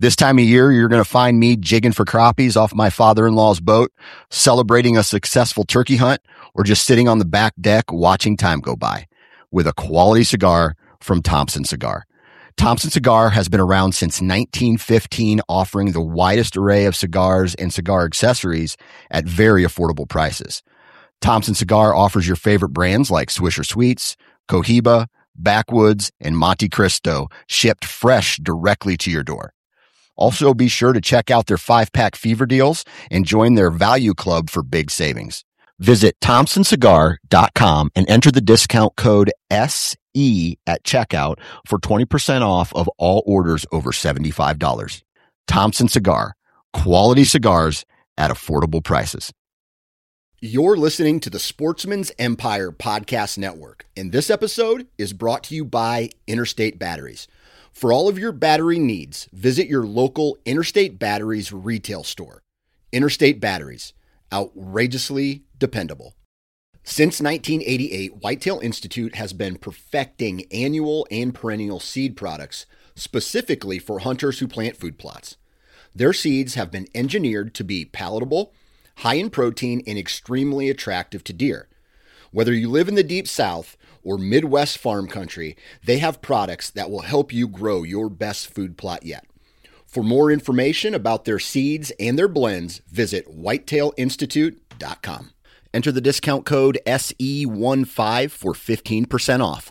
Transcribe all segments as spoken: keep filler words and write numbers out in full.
This time of year, you're going to find me jigging for crappies off my father-in-law's boat, celebrating a successful turkey hunt, or just sitting on the back deck watching time go by with a quality cigar from Thompson Cigar. Thompson Cigar has been around since nineteen fifteen, offering the widest array of cigars and cigar accessories at very affordable prices. Thompson Cigar offers your favorite brands like Swisher Sweets, Cohiba, Backwoods, and Monte Cristo, shipped fresh directly to your door. Also, be sure to check out their five-pack fever deals and join their value club for big savings. Visit thompson cigar dot com and enter the discount code S E at checkout for twenty percent off of all orders over seventy-five dollars. Thompson Cigar, quality cigars at affordable prices. You're listening to the Sportsman's Empire Podcast Network, and this episode is brought to you by Interstate Batteries. For all of your battery needs, visit your local Interstate Batteries retail store. Interstate Batteries, outrageously dependable. Since nineteen eighty-eight, Whitetail Institute has been perfecting annual and perennial seed products specifically for hunters who plant food plots. Their seeds have been engineered to be palatable, high in protein, and extremely attractive to deer. Whether you live in the Deep South or Midwest farm country, they have products that will help you grow your best food plot yet. For more information about their seeds and their blends, visit whitetail institute dot com. Enter the discount code S E fifteen for fifteen percent off.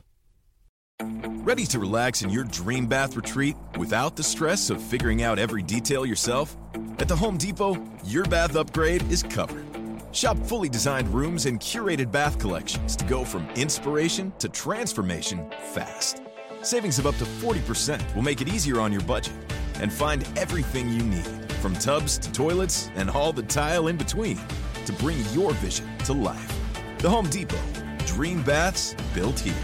Ready to relax in your dream bath retreat without the stress of figuring out every detail yourself? At the Home Depot, your bath upgrade is covered. Shop fully designed rooms and curated bath collections to go from inspiration to transformation fast. Savings of up to forty percent will make it easier on your budget. And find everything you need, from tubs to toilets and all the tile in between, to bring your vision to life. The Home Depot. Dream baths built here.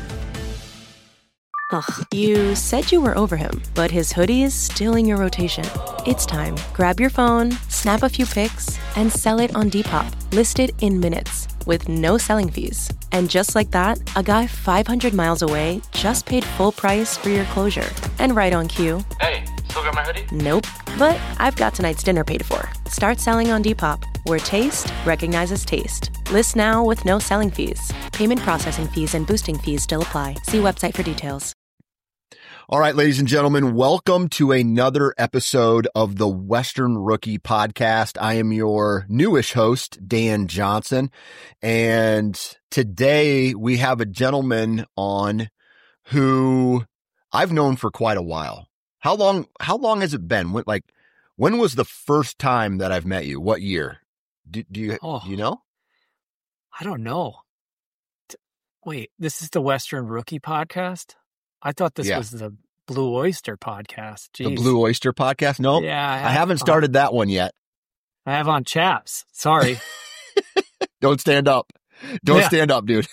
Ugh, you said you were over him, but his hoodie is still in your rotation. It's time. Grab your phone, snap a few pics, and sell it on Depop. Listed in minutes with no selling fees. And just like that, a guy five hundred miles away just paid full price for your closure. And right on cue. Hey, still got my hoodie? Nope. But I've got tonight's dinner paid for. Start selling on Depop, where taste recognizes taste. List now with no selling fees. Payment processing fees and boosting fees still apply. See website for details. All right, ladies and gentlemen, welcome to another episode of the Western Rookie Podcast. I am your newish host, Dan Johnson, and today we have a gentleman on who I've known for quite a while. How long, how long has it been? When, like, when was the first time that I've met you? What year? Do, do you, oh, do you know? I don't know. Wait, this is the Western Rookie Podcast? I thought this yeah. was the Blue Oyster Podcast. Jeez. The Blue Oyster Podcast? No, yeah, I, I haven't started uh, that one yet. I have on chaps. Sorry. Don't stand up. Don't yeah. stand up, dude.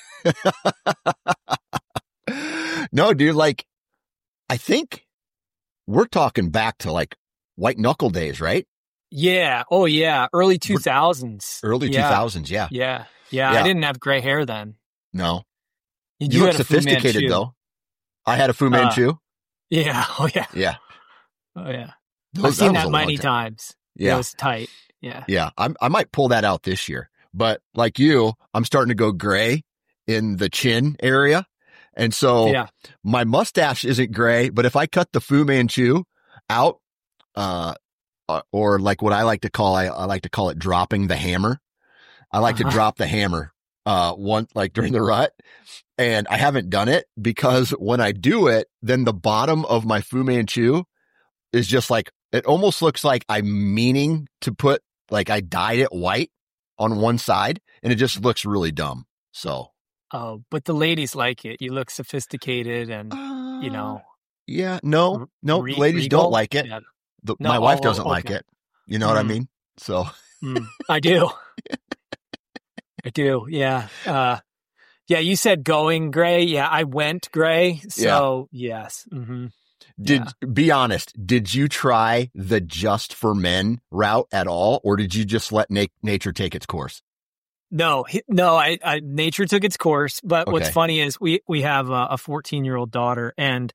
No, dude, like, I think we're talking back to like white knuckle days, right? Yeah. Oh, yeah. Early two thousands. Early yeah. two thousands, yeah. yeah. Yeah. Yeah. I didn't have gray hair then. No. You, you you look had a Fu sophisticated, Manchu. though. I had a Fu Manchu. Uh, yeah. Oh, yeah. Yeah. Oh, yeah. Those, I've seen that, that, that many time. times. Yeah. It was tight. Yeah. Yeah. I'm, I might pull that out this year. But like you, I'm starting to go gray in the chin area. And so yeah. my mustache isn't gray, but if I cut the Fu Manchu out, uh, or like what I like to call, I, I like to call it dropping the hammer. I like uh-huh. to drop the hammer, uh, one, like during the rut. And I haven't done it because when I do it, then the bottom of my Fu Manchu is just like, it almost looks like I'm meaning to put, like I dyed it white on one side and it just looks really dumb. So. Oh, but the ladies like it. You look sophisticated and, uh, you know. Yeah, no, no, re- ladies regal? don't like it. Yeah. The, No, my wife oh, doesn't okay. like it. You know mm. what I mean? So. mm, I do. I do. Yeah. Uh, yeah. You said going gray. Yeah. I went gray. So yeah. yes. Mm-hmm. Did yeah. be honest. Did you try the Just for Men route at all? Or did you just let na- nature take its course? No, no, I, I, nature took its course. But Okay. what's funny is we, we have a fourteen year old daughter and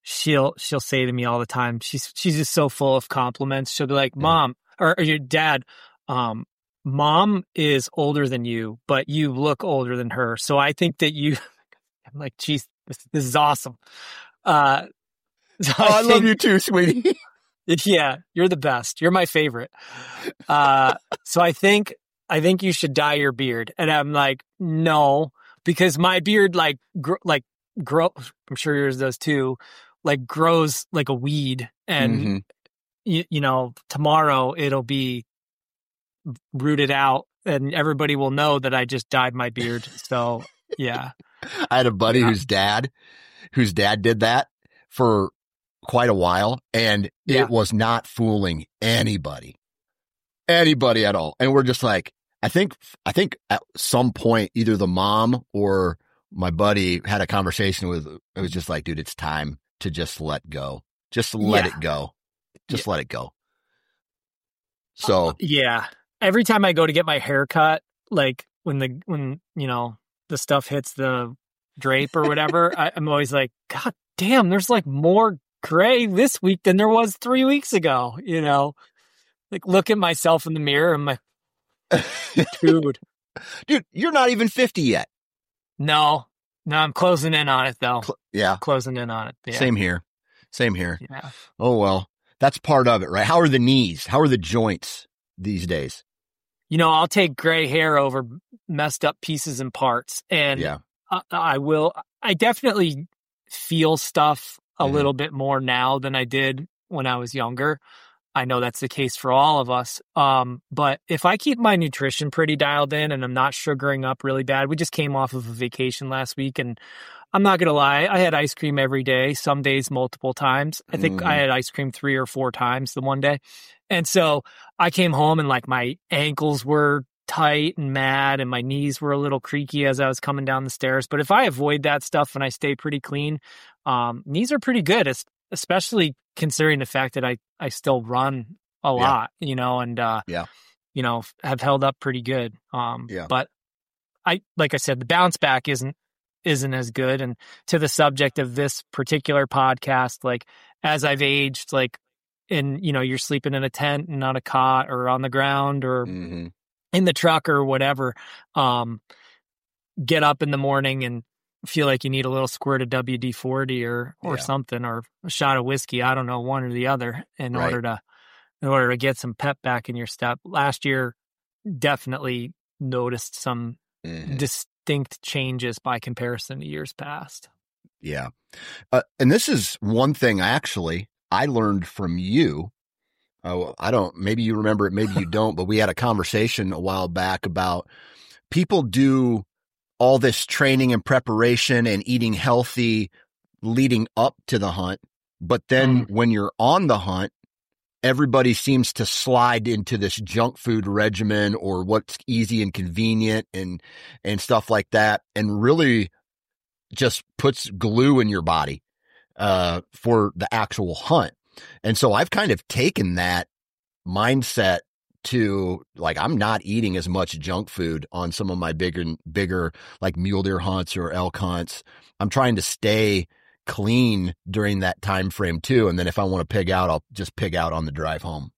she'll she'll say to me all the time, she's she's just so full of compliments. She'll be like, Mom, or, or your dad, um, Mom is older than you, but you look older than her. So I think that you, I'm like, geez, this, this is awesome. Uh, so oh, I, I think, love you too, sweetie. Yeah, you're the best. You're my favorite. Uh, so I think, I think you should dye your beard. And I'm like, no, because my beard, like, gr- like, grow, I'm sure yours does too, like grows like a weed. And, mm-hmm. you, you know, tomorrow it'll be rooted out and everybody will know that I just dyed my beard. So yeah. I had a buddy yeah. whose dad, whose dad did that for quite a while, and yeah. it was not fooling anybody, anybody at all. And we're just like, I think, I think at some point, either the mom or my buddy had a conversation with, it was just like, dude, it's time to just let go. Just let yeah. it go. Just yeah. let it go. So uh, yeah. Every time I go to get my hair cut, like when the, when, you know, the stuff hits the drape or whatever, I, I'm always like, God damn, there's like more gray this week than there was three weeks ago, you know, like look at myself in the mirror. I'm like, dude, dude, you're not even fifty yet. No, no, I'm closing in on it though. Cl- yeah. Closing in on it. Yeah. Same here. Same here. Yeah. Oh, well, that's part of it, right? How are the knees? How are the joints these days? You know, I'll take gray hair over messed up pieces and parts. And yeah. I, I will, I definitely feel stuff a mm-hmm. little bit more now than I did when I was younger. I know that's the case for all of us. Um, but if I keep my nutrition pretty dialed in and I'm not sugaring up really bad, we just came off of a vacation last week and I'm not going to lie. I had ice cream every day, some days multiple times. I think mm-hmm. I had ice cream three or four times the one day. And so I came home and like my ankles were tight and mad and my knees were a little creaky as I was coming down the stairs. But if I avoid that stuff and I stay pretty clean, um, knees are pretty good, especially considering the fact that I, I still run a lot, yeah. you know, and, uh, yeah. you know, have held up pretty good. Um, yeah. But I, like I said, the bounce back isn't, isn't as good. And to the subject of this particular podcast, like as I've aged, like, and, you know, you're sleeping in a tent and on a cot or on the ground or mm-hmm. in the truck or whatever, um, get up in the morning and feel like you need a little squirt of W D forty or, or yeah. something, or a shot of whiskey. I don't know, one or the other in right. order to, in order to get some pep back in your step. Last year, definitely noticed some mm-hmm. distinct changes by comparison to years past. Yeah. Uh, and this is one thing actually I learned from you. Oh, I don't, maybe you remember it, maybe you don't, but we had a conversation a while back about people do all this training and preparation and eating healthy leading up to the hunt. But then mm. when you're on the hunt, everybody seems to slide into this junk food regimen or what's easy and convenient and, and stuff like that. And really just puts glue in your body, uh, for the actual hunt. And so I've kind of taken that mindset to like, I'm not eating as much junk food on some of my bigger, bigger like mule deer hunts or elk hunts. I'm trying to stay clean during that time frame too. And then if I want to pig out, I'll just pig out on the drive home.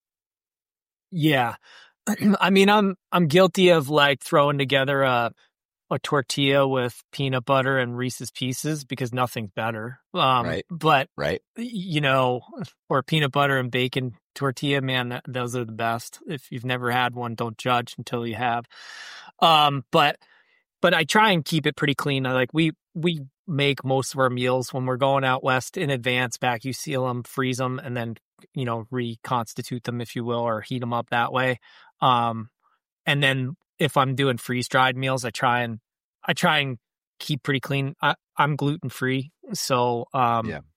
Yeah. I mean, I'm, I'm guilty of like throwing together a, a tortilla with peanut butter and Reese's Pieces because nothing's better. Um, right. But, right. you know, or peanut butter and bacon tortilla, man, that, those are the best. If you've never had one, don't judge until you have. Um, but, but I try and keep it pretty clean. I like, we, we make most of our meals when we're going out west in advance, vacuum seal them, freeze them, and then, you know, reconstitute them, if you will, or heat them up that way. Um, and then if I'm doing freeze dried meals, I try and, I try and keep pretty clean. I, I'm gluten free. So, um, yeah.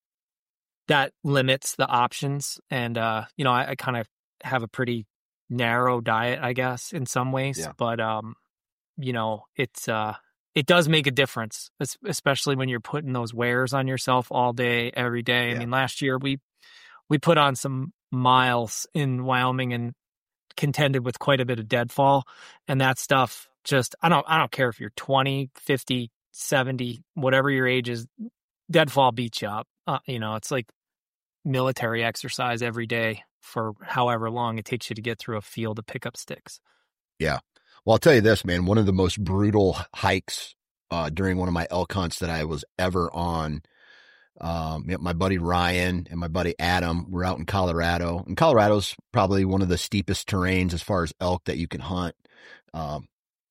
that limits the options. And, uh, you know, I, I kind of have a pretty narrow diet, I guess, in some ways, yeah. but, um, you know, it's, uh, it does make a difference, especially when you're putting those wears on yourself all day, every day. Yeah. I mean, last year we, we put on some miles in Wyoming and contended with quite a bit of deadfall, and that stuff just, I don't, I don't care if you're twenty, fifty, seventy, whatever your age is, deadfall beats you up. Uh, you know, it's like military exercise every day for however long it takes you to get through a field to pick up sticks. Yeah. Well, I'll tell you this, man, one of the most brutal hikes uh, during one of my elk hunts that I was ever on, um, my buddy Ryan and my buddy Adam were out in Colorado. And Colorado's probably one of the steepest terrains as far as elk that you can hunt. Um,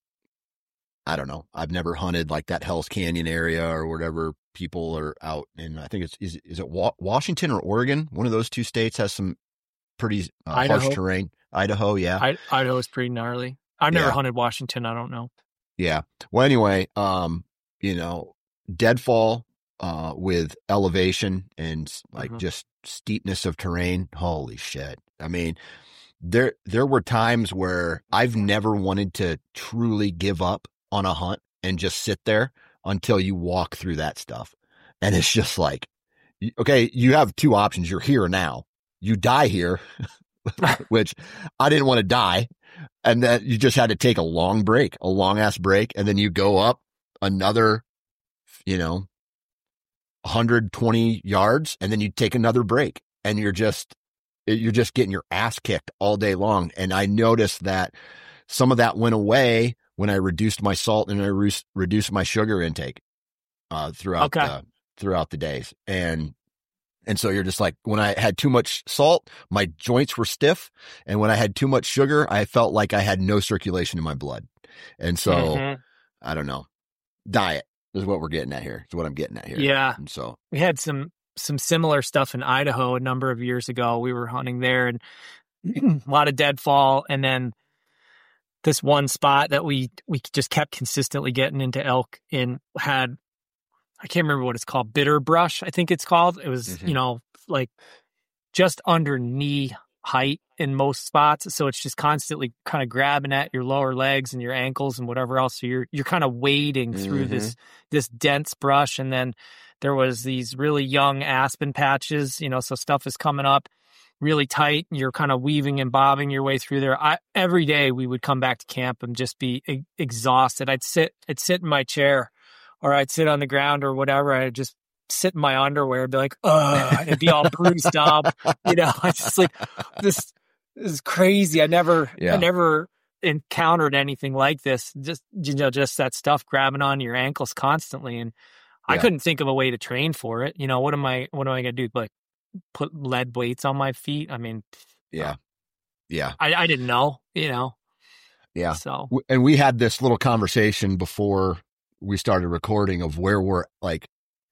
I don't know. I've never hunted like that Hell's Canyon area or whatever people are out in. I think it's, is, is it Wa- Washington or Oregon? One of those two states has some pretty uh, harsh terrain. Idaho. Yeah. I, Idaho is pretty gnarly. I've never yeah. hunted Washington. I don't know. Yeah. Well, anyway, um, you know, deadfall, uh, with elevation and like Mhm. just steepness of terrain. Holy shit. I mean, there, there were times where I've never wanted to truly give up on a hunt and just sit there until you walk through that stuff. And it's just like, okay, you have two options. You're here now. You die here, which I didn't want to die. And then you just had to take a long break, a long ass break. And then you go up another, you know, one hundred twenty yards, and then you take another break, and you're just, you're just getting your ass kicked all day long. And I noticed that some of that went away when I reduced my salt and I re- reduced my sugar intake, uh, throughout Okay. the, throughout the days. And, and so you're just like, when I had too much salt, my joints were stiff. And when I had too much sugar, I felt like I had no circulation in my blood. And so Mhm. I don't know. Diet is what we're getting at here. Is what I'm getting at here. Yeah. And so, We had some some similar stuff in Idaho a number of years ago. We were hunting there and a lot of deadfall, and then this one spot that we we just kept consistently getting into elk in had, I can't remember what it's called, bitter brush, I think it's called. It was, Mhm. you know, like just under knee height in most spots. So it's just constantly kind of grabbing at your lower legs and your ankles and whatever else. So you're you're kind of wading through Mhm. this this dense brush. And then there was these really young aspen patches, you know, so stuff is coming up really tight. And you're kind of weaving and bobbing your way through there. I, every day we would come back to camp and just be e- exhausted. I'd sit, I'd sit in my chair, or I'd sit on the ground or whatever. I'd just sit in my underwear and be like, ugh, and it'd be all bruised up. You know, I just like, this, this is crazy. I never, Yeah. I never encountered anything like this. Just, you know, just that stuff grabbing on your ankles constantly. And I Yeah. couldn't think of a way to train for it. You know, what am I, what am I going to do? Like put lead weights on my feet? I mean, yeah. Yeah. I, I didn't know, you know? Yeah. So, W- And we had this little conversation before we started recording of where we're like,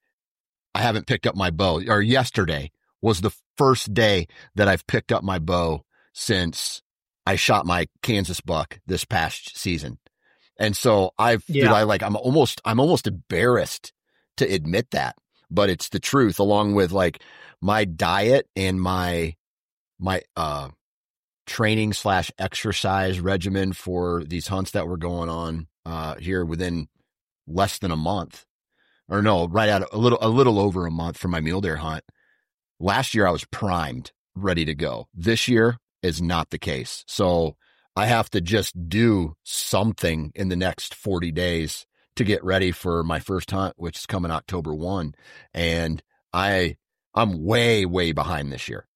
I haven't picked up my bow, or yesterday was the first day that I've picked up my bow since I shot my Kansas buck this past season. And so I feel Yeah. I like, I'm almost, I'm almost embarrassed to admit that, but it's the truth, along with like my diet and my, my, uh, training slash exercise regimen for these hunts that were going on, uh, here within less than a month, or no, right at a little, a little over a month for my mule deer hunt. Last year I was primed, ready to go. This year is not the case. So I have to just do something in the next forty days to get ready for my first hunt, which is coming October first. And I, I'm way, way behind this year.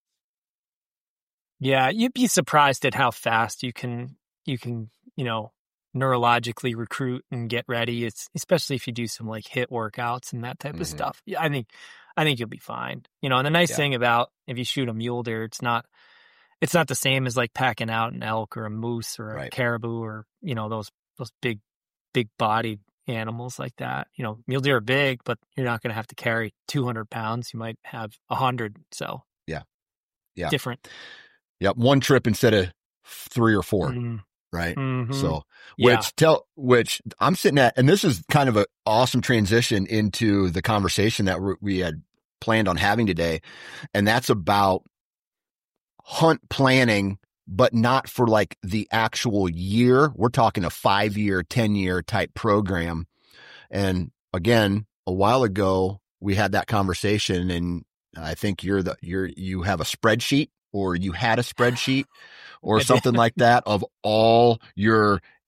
yeah, you'd be surprised at how fast you can, you can, you know, neurologically recruit and get ready. It's especially if you do some like HIIT workouts and that type Mhm. of stuff. Yeah, I think, I think you'll be fine. You know, and the nice Yeah. thing about if you shoot a mule deer, it's not, it's not the same as like packing out an elk or a moose or a Right. caribou or, you know, those, those big, big bodied animals like that. You know, mule deer are big, but you're not going to have to carry two hundred pounds. You might have a hundred. So Yeah. Yeah. different. Yep. One trip instead of three or four. Mm, Right. mhm. So, Yeah. which tell, which I'm sitting at, and this is kind of an awesome transition into the conversation that we we had planned on having today. And that's about hunt planning, but not for like the actual year. We're talking a five year, ten year type program. And again, a while ago, we had that conversation, and I think you're the, you're, you have a spreadsheet, or you had a spreadsheet or I did. something like that of all your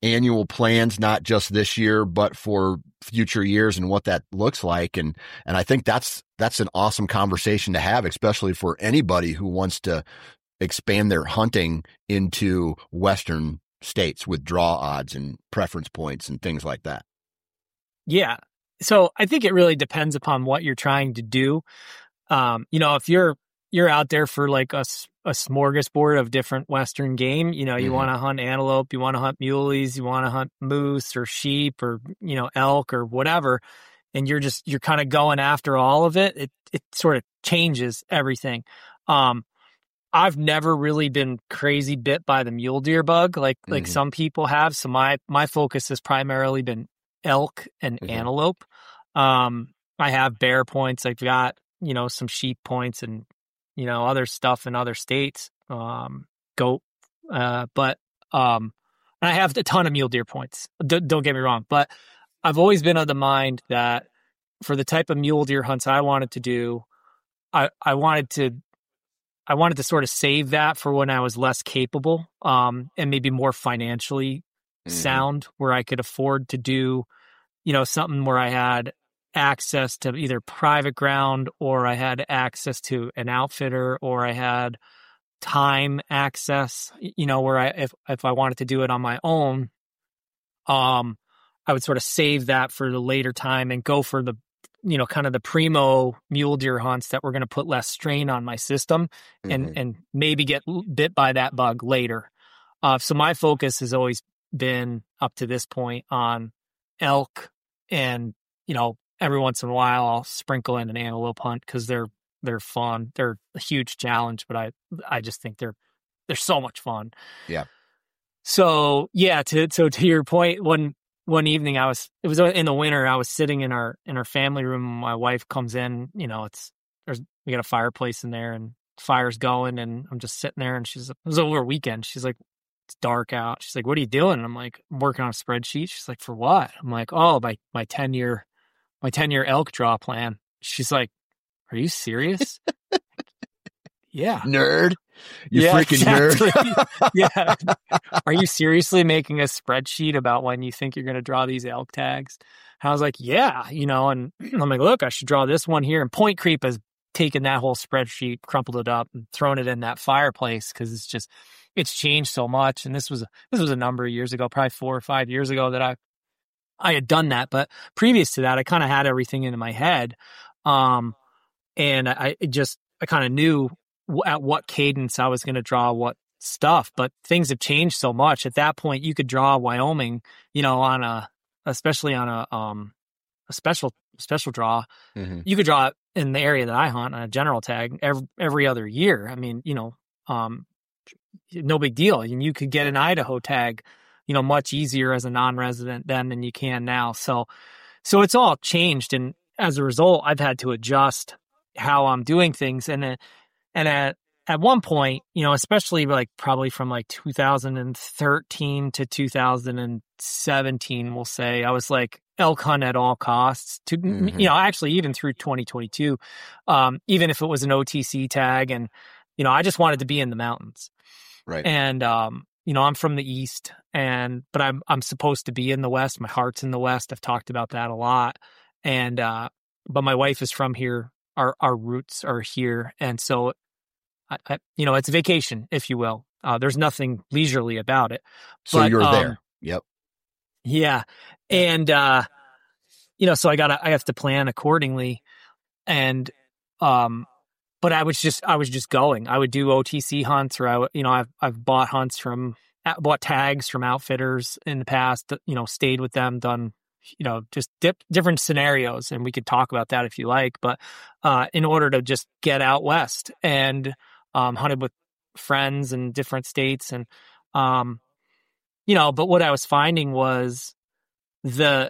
annual plans, not just this year, but for future years and what that looks like. And, and I think that's, that's an awesome conversation to have, especially for anybody who wants to expand their hunting into Western states with draw odds and preference points and things like that. Yeah. So I think it really depends upon what you're trying to do. Um, you know, if you're, you're out there for like a, a smorgasbord of different Western game, you know, you mm-hmm. want to hunt antelope, you want to hunt muleys, you want to hunt moose or sheep or, you know, elk or whatever. And you're just, you're kind of going after all of it. It, it sort of changes everything. Um, I've never really been crazy bit by the mule deer bug like, mm-hmm. like some people have. So my, my focus has primarily been elk and mm-hmm. antelope. Um, I have bear points. I've got, you know, some sheep points and, you know, other stuff in other states, um, goat, uh, but, um, and I have a ton of mule deer points. D- don't get me wrong, but I've always been of the mind that for the type of mule deer hunts I wanted to do, I, I wanted to, I wanted to sort of save that for when I was less capable, um, and maybe more financially mm-hmm. sound, where I could afford to do, you know, something where I had access to either private ground or I had access to an outfitter or I had time access, you know, where I, if, if I wanted to do it on my own, um, I would sort of save that for the later time and go for the, you know, kind of the primo mule deer hunts that were going to put less strain on my system and, mm-hmm. and maybe get bit by that bug later. Uh, so my focus has always been up to this point on elk and, you know, every once in a while I'll sprinkle in an antelope hunt because they're they're fun. They're a huge challenge, but I I just think they're they're so much fun. Yeah. So yeah, to so to your point, one one evening I was it was in the winter. I was sitting in our in our family room. My wife comes in. You know, it's there's we got a fireplace in there and fire's going, and I'm just sitting there. And she's it was over a weekend. She's like, it's dark out. She's like, what are you doing? And I'm like, I'm working on a spreadsheet. She's like, for what? I'm like, oh, my my ten year. my ten year elk draw plan. She's like, are you serious? Yeah. Nerd. You yeah, freaking exactly. nerd. Yeah. Are you seriously making a spreadsheet about when you think you're going to draw these elk tags? And I was like, yeah, you know, and I'm like, look, I should draw this one here. And Point Creep has taken that whole spreadsheet, crumpled it up and thrown it in that fireplace. Cause it's just, it's changed so much. And this was, this was a number of years ago, probably four or five years ago that I, I had done that, but previous to that, I kind of had everything in my head. Um, and I it just, I kind of knew w- at what cadence I was going to draw what stuff, but things have changed so much. At that point, you could draw Wyoming, you know, on a, especially on a, um, a special, special draw. Mm-hmm. You could draw it in the area that I hunt on a general tag every, every other year. I mean, you know, um, no big deal. And you could get an Idaho tag, you know, much easier as a non-resident then than you can now. So, so it's all changed. And as a result, I've had to adjust how I'm doing things. And, uh, and at, at one point, you know, especially like probably from like two thousand thirteen to two thousand seventeen, we'll say, I was like elk hunt at all costs to, mm-hmm. you know, actually even through twenty twenty-two, um, even if it was an O T C tag and, you know, I just wanted to be in the mountains. Right. And, um, you know, I'm from the East and, but I'm, I'm supposed to be in the West. My heart's in the West. I've talked about that a lot. And, uh, but my wife is from here. Our, our roots are here. And so, I, I, you know, it's a vacation, if you will. Uh, there's nothing leisurely about it. So but, you're um, there. Yep. Yeah. And, uh, you know, so I gotta, I have to plan accordingly. And, um, But I was just, I was just going. I would do O T C hunts, or I, would, you know, I've, I've bought hunts from, bought tags from outfitters in the past. You know, stayed with them, done, you know, just dip, different scenarios, and we could talk about that if you like. But uh, in order to just get out west and um, hunted with friends in different states, and um, you know, but what I was finding was the,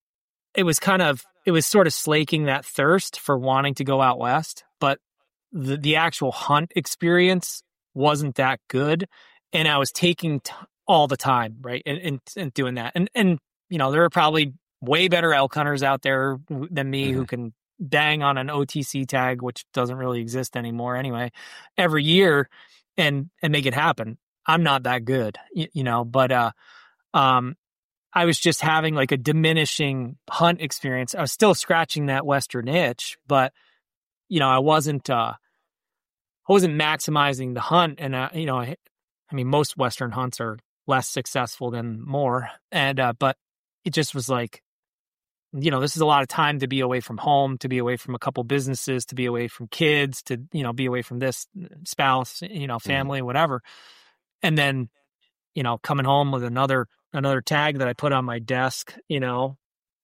it was kind of, it was sort of slaking that thirst for wanting to go out west, but The, the actual hunt experience wasn't that good. And I was taking t- all the time, right? And, and, and doing that. And, and, you know, there are probably way better elk hunters out there than me mm-hmm. who can bang on an O T C tag, which doesn't really exist anymore anyway, every year and, and make it happen. I'm not that good, you, you know, but, uh, um, I was just having like a diminishing hunt experience. I was still scratching that Western itch, but you know, I wasn't, uh, I wasn't maximizing the hunt. And, uh, you know, I, I mean, most Western hunts are less successful than more. And, uh, but it just was like, you know, this is a lot of time to be away from home, to be away from a couple businesses, to be away from kids, to, you know, be away from this spouse, you know, family, mm-hmm. whatever. And then, you know, coming home with another, another tag that I put on my desk, you know,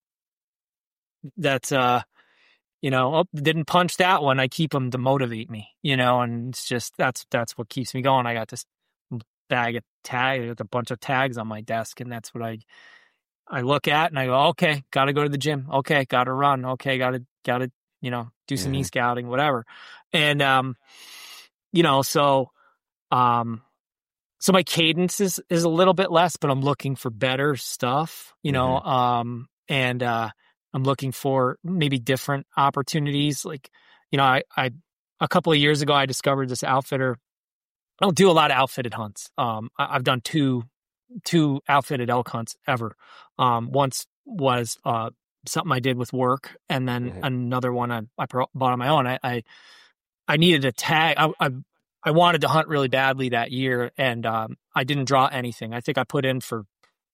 that, uh, you know, oh, didn't punch that one. I keep them to motivate me, you know, and it's just, that's, that's what keeps me going. I got this bag of tags, with a bunch of tags on my desk, and that's what I, I look at and I go, okay, got to go to the gym. Okay. Got to run. Okay. Got to, got to, you know, do some mm-hmm. e-scouting, whatever. And, um, you know, so, um, so my cadence is, is a little bit less, but I'm looking for better stuff, you know, mm-hmm. um, and, uh, I'm looking for maybe different opportunities. Like, you know, I, I, a couple of years ago, I discovered this outfitter. I don't do a lot of outfitted hunts. Um, I, I've done two, two outfitted elk hunts ever. Um, once was, uh, something I did with work. And then mm-hmm. another one I, I bought on my own. I, I, I needed a tag. I, I, I wanted to hunt really badly that year, and um, I didn't draw anything. I think I put in for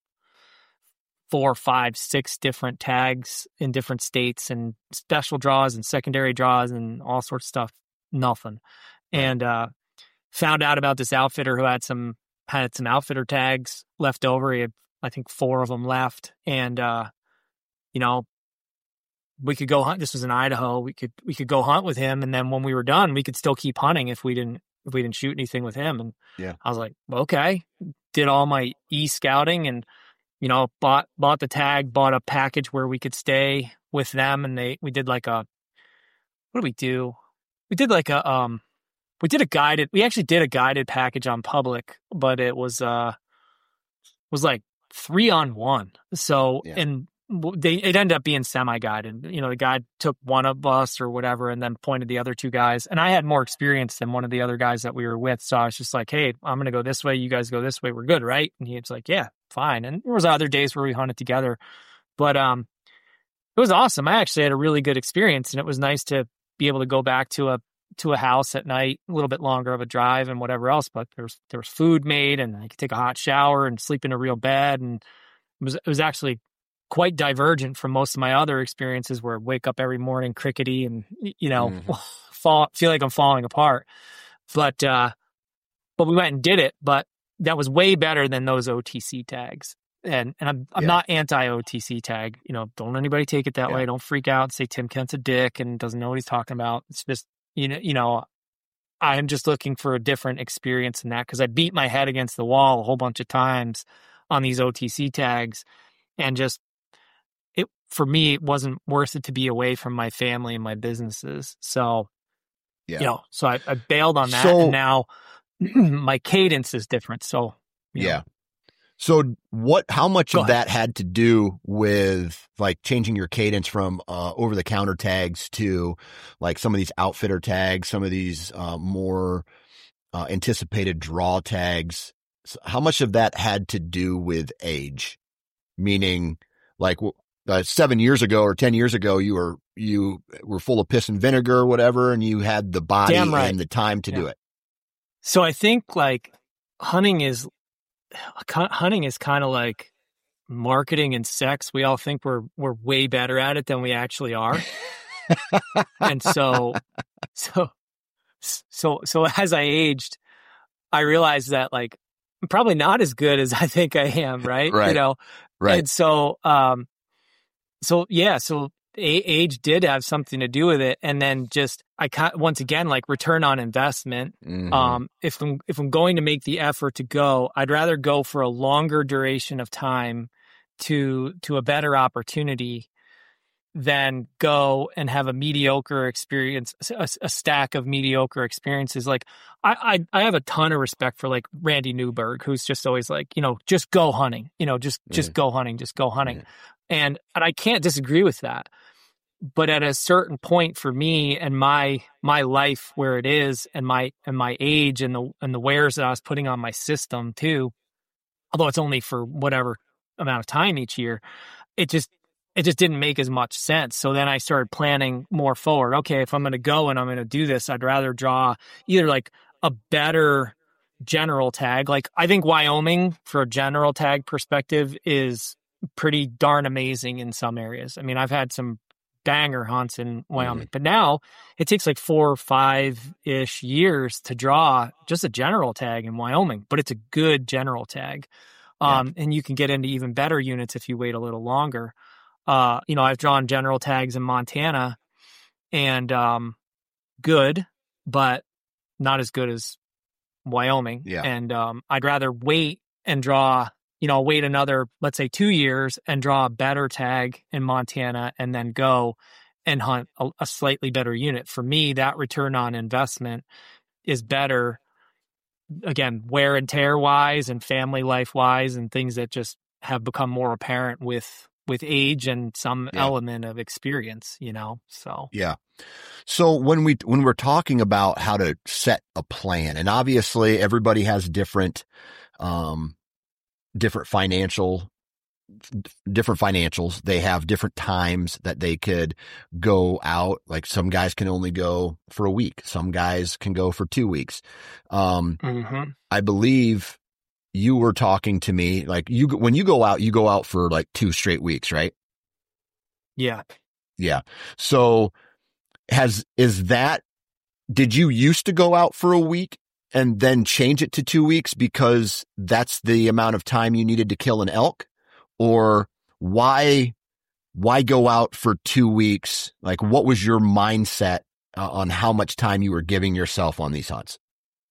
four, five, six different tags in different states and special draws and secondary draws and all sorts of stuff. Nothing. And uh, found out about this outfitter who had some had some outfitter tags left over. He had, I think, four of them left. And, uh, you know, we could go hunt. This was in Idaho. We could we could go hunt with him. And then when we were done, we could still keep hunting if we didn't if we didn't shoot anything with him. And yeah. I was like, okay. Did all my e-scouting and, you know, bought bought the tag, bought a package where we could stay with them. And they we did like a, what did we do? We did like a, um, we did a guided, we actually did a guided package on public, but it was, uh, was like three on one. So, yeah. and they, it ended up being semi-guided. You know, the guide took one of us or whatever and then pointed the other two guys. And I had more experience than one of the other guys that we were with. So I was just like, hey, I'm going to go this way. You guys go this way. We're good, right? And he was like, yeah, fine. And there was other days where we hunted together. But um, it was awesome. I actually had a really good experience. And it was nice to be able to go back to a to a house at night, a little bit longer of a drive and whatever else. But there was, there was food made and I could take a hot shower and sleep in a real bed. And it was, it was actually quite divergent from most of my other experiences where I wake up every morning crickety and, you know, mm-hmm. fall, feel like I'm falling apart. But, uh, but we went and did it, but that was way better than those O T C tags. And, and I'm, I'm yeah. not anti-O T C tag, you know, don't anybody take it that yeah. way. Don't freak out and say Tim Kent's a dick and doesn't know what he's talking about. It's just, you know, you know, I'm just looking for a different experience in that because I beat my head against the wall a whole bunch of times on these O T C tags and just, it, for me, it wasn't worth it to be away from my family and my businesses. So, yeah. you know, so I, I bailed on that. So, and now my cadence is different. So, yeah. Know. So what, how much Go of ahead. that had to do with like changing your cadence from, uh, over the counter tags to like some of these outfitter tags, some of these, uh, more, uh, anticipated draw tags? So how much of that had to do with age? Meaning like, Uh, seven years ago or ten years ago, you were you were full of piss and vinegar or whatever, and you had the body right. and the time to yeah. do it. So I think like hunting is hunting is kind of like marketing and sex. We all think we're we're way better at it than we actually are, and so so so so as I aged, I realized that like I'm probably not as good as I think I am. Right. Right. You know. Right. And so um. So, yeah, so age did have something to do with it. And then just, I once again, like return on investment. Mm-hmm. Um, if I'm, if I'm going to make the effort to go, I'd rather go for a longer duration of time to, to a better opportunity than go and have a mediocre experience, a, a stack of mediocre experiences. Like I, I, I have a ton of respect for like Randy Newberg, who's just always like, you know, just go hunting, you know, just, mm-hmm. just go hunting, just go hunting. Mm-hmm. And and I can't disagree with that. But at a certain point for me and my my life where it is and my and my age and the and the wares that I was putting on my system too, although it's only for whatever amount of time each year. It just, it just didn't make as much sense. So then I started planning more forward. Okay, if I'm going to go and I'm going to do this, I'd rather draw either like a better general tag. Like I think Wyoming for a general tag perspective is pretty darn amazing in some areas. I mean, I've had some banger hunts in Wyoming, mm-hmm. but now it takes like four or five ish years to draw just a general tag in Wyoming, but it's a good general tag. Um, yeah. And you can get into even better units if you wait a little longer. Uh, you know, I've drawn general tags in Montana and, um, good, but not as good as Wyoming. Yeah. And, um, I'd rather wait and draw, you know, wait another, let's say two years and draw a better tag in Montana and then go and hunt a, a slightly better unit. For me, that return on investment is better, again, wear and tear wise and family life wise and things that just have become more apparent with, with age and some yeah. element of experience, you know? So, yeah. So when we, when we're talking about how to set a plan, and obviously everybody has different, um, different financial, different financials. They have different times that they could go out. Like some guys can only go for a week. Some guys can go for two weeks. Um, mm-hmm. I believe you were talking to me, like you, when you go out, you go out for like two straight weeks, right? Yeah. Yeah. So has, is that, did you used to go out for a week and then change it to two weeks because that's the amount of time you needed to kill an elk? Or why, why go out for two weeks? Like what was your mindset uh, on how much time you were giving yourself on these hunts?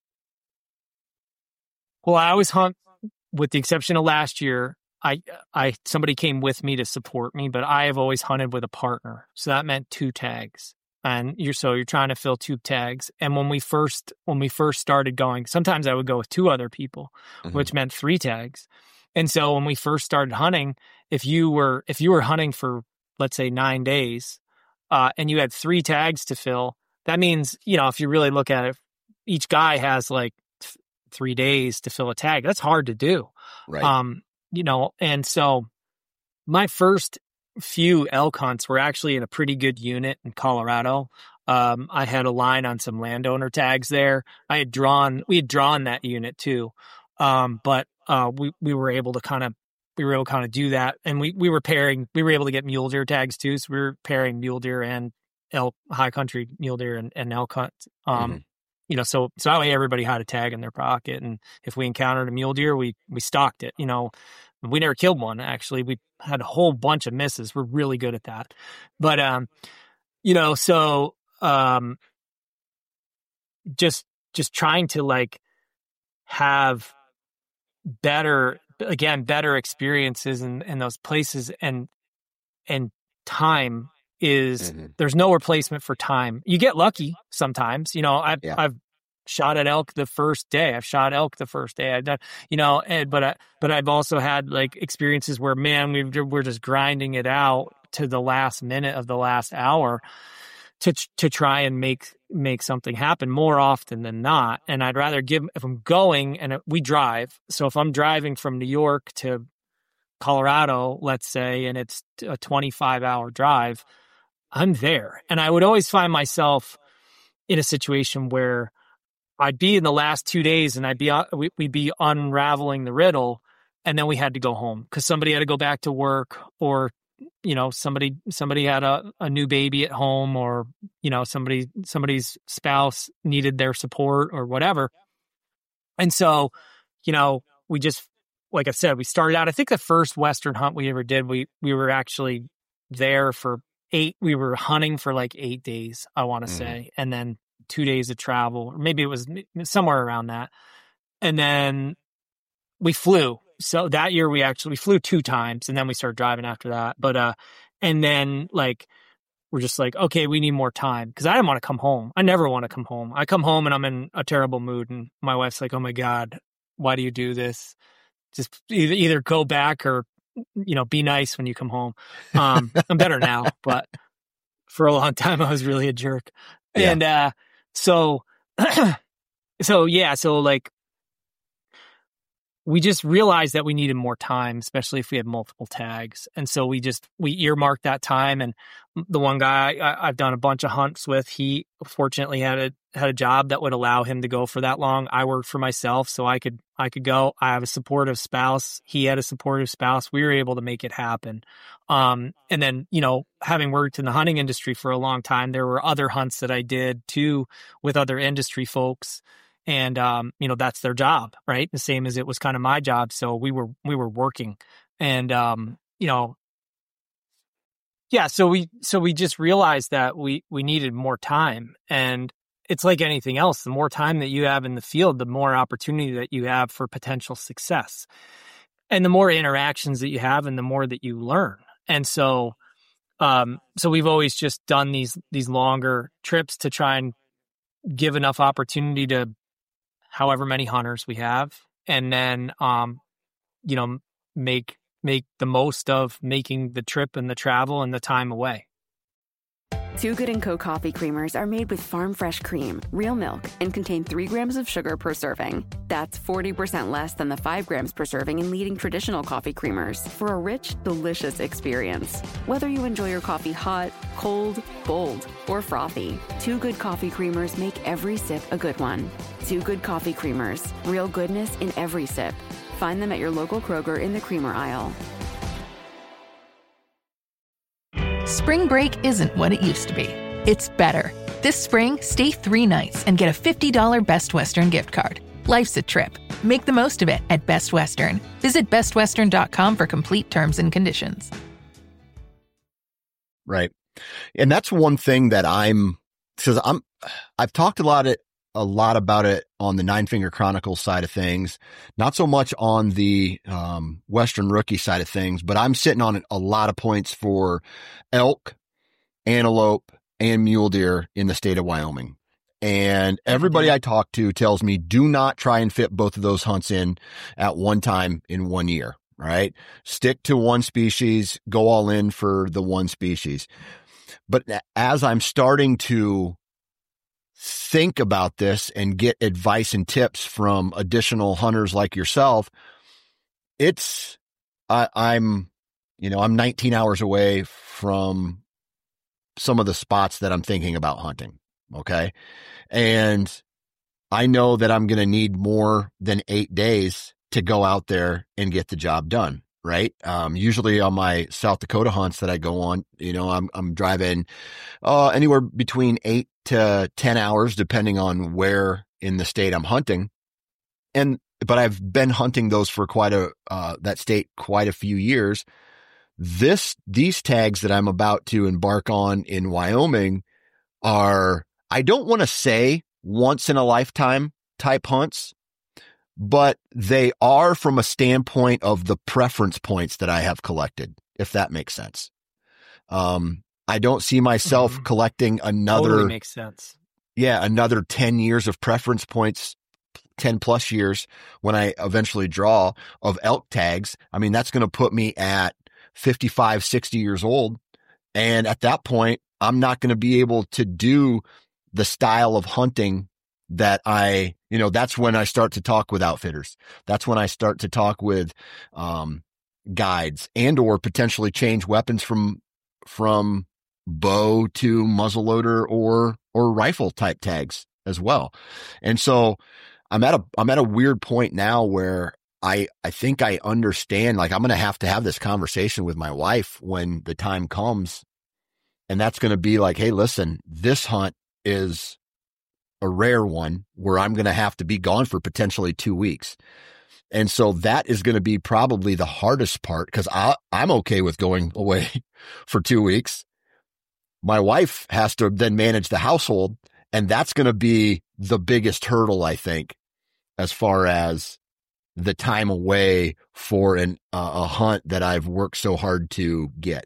Well, I always hunt, with the exception of last year. I, I, somebody came with me to support me, but I have always hunted with a partner. So that meant two tags. And you're, so you're trying to fill two tags. And when we first, when we first started going, sometimes I would go with two other people, mm-hmm. which meant three tags. And so when we first started hunting, if you were, if you were hunting for, let's say nine days, uh, and you had three tags to fill, that means, you know, if you really look at it, each guy has like th- three days to fill a tag. That's hard to do. Right. Um, you know, and so my first few elk hunts were actually in a pretty good unit in Colorado. Um, I had a line on some landowner tags there. I had drawn, we had drawn that unit too. Um, but, uh, we, we were able to kind of, we were able to kind of do that. And we, we were pairing, we were able to get mule deer tags too. So we were pairing mule deer and elk, high country mule deer and, and elk hunt. Um, mm-hmm. you know, so, so that way everybody had a tag in their pocket. And if we encountered a mule deer, we, we stalked it, you know. We never killed one, actually. We had a whole bunch of misses. We're really good at that. But, um, you know, so um, just just trying to, like, have better, again, better experiences in, in those places. And and time is, mm-hmm. there's no replacement for time. You get lucky sometimes. You know, I've, yeah. I've shot at elk the first day. I've shot elk the first day. I've done, you know, and, but I, but I've also had like experiences where, man, we we're just grinding it out to the last minute of the last hour to to try and make make something happen more often than not. And I'd rather give, if I'm going and we drive. So if I'm driving from New York to Colorado, let's say, and it's a twenty-five hour drive, I'm there. And I would always find myself in a situation where I'd be in the last two days and I'd be, we'd be unraveling the riddle. And then we had to go home because somebody had to go back to work, or, you know, somebody, somebody had a, a new baby at home, or, you know, somebody, somebody's spouse needed their support or whatever. And so, you know, we just, like I said, we started out, I think the first Western hunt we ever did, we, we were actually there for eight, we were hunting for like eight days, I want to mm. say. And then two days of travel, or maybe it was somewhere around that. And then we flew. So that year we actually we flew two times, and then we started driving after that. But, uh, and then like, we're just like, okay, we need more time. Cause I didn't want to come home. I never want to come home. I come home and I'm in a terrible mood. And my wife's like, oh my God, why do you do this? Just either, either go back or, you know, be nice when you come home. Um, I'm better now, but for a long time I was really a jerk. Yeah. And, uh, So, so yeah, so like we just realized that we needed more time, especially if we had multiple tags. And so we just, we earmarked that time. And the one guy I, I've done a bunch of hunts with, he fortunately had a, had a job that would allow him to go for that long. I worked for myself, so I could, I could go. I have a supportive spouse. He had a supportive spouse. We were able to make it happen. Um, and then, you know, having worked in the hunting industry for a long time, there were other hunts that I did too with other industry folks. And, um, you know, that's their job, right? The same as it was kind of my job. So we were, we were working and, um, you know, yeah. So we, so we just realized that we, we needed more time, and it's like anything else. The more time that you have in the field, the more opportunity that you have for potential success, and the more interactions that you have and the more that you learn. And so, um, so we've always just done these, these longer trips to try and give enough opportunity to however many hunters we have, and then, um, you know, make, make the most of making the trip and the travel and the time away. Too Good and Co. coffee creamers are made with farm fresh cream, real milk, and contain three grams of sugar per serving. That's forty percent less than the five grams per serving in leading traditional coffee creamers for a rich, delicious experience. Whether you enjoy your coffee hot, cold, bold, or frothy, Too Good coffee creamers make every sip a good one. Too Good coffee creamers, real goodness in every sip. Find them at your local Kroger in the creamer aisle. Spring break isn't what it used to be. It's better. This spring, stay three nights and get a fifty dollars Best Western gift card. Life's a trip. Make the most of it at Best Western. Visit best western dot com for complete terms and conditions. Right. And that's one thing that I'm, because I'm, I've talked a lot of, a lot about it on the Nine Finger Chronicles side of things, not so much on the um, Western Rookie side of things, but I'm sitting on a lot of points for elk, antelope, and mule deer in the state of Wyoming. And everybody I talk to tells me, do not try and fit both of those hunts in at one time in one year, right? Stick to one species, go all in for the one species. But as I'm starting to think about this and get advice and tips from additional hunters like yourself, it's, I, I'm, you know, I'm nineteen hours away from some of the spots that I'm thinking about hunting. Okay. And I know that I'm going to need more than eight days to go out there and get the job done. Right. Um, usually on my South Dakota hunts that I go on, you know, I'm, I'm driving, uh, anywhere between eight to ten hours, depending on where in the state I'm hunting. And, but I've been hunting those for quite a, uh, that state quite a few years. This, these tags that I'm about to embark on in Wyoming are, I don't want to say once in a lifetime type hunts, but they are from a standpoint of the preference points that I have collected, if that makes sense. Um, I don't see myself mm-hmm. collecting another, totally makes sense. Yeah. Another ten years of preference points, ten plus years when I eventually draw of elk tags. I mean, that's going to put me at fifty-five, sixty years old. And at that point, I'm not going to be able to do the style of hunting that I, you know, that's when I start to talk with outfitters. That's when I start to talk with, um, guides and, or potentially change weapons from, from bow to muzzleloader or, or rifle type tags as well. And so I'm at a, I'm at a weird point now where I, I think I understand, like I'm going to have to have this conversation with my wife when the time comes. And that's going to be like, hey, listen, this hunt is a rare one where I'm going to have to be gone for potentially two weeks. And so that is going to be probably the hardest part, because I'm okay with going away for two weeks. My wife has to then manage the household, and that's going to be the biggest hurdle, I think, as far as the time away for an, uh, a hunt that I've worked so hard to get.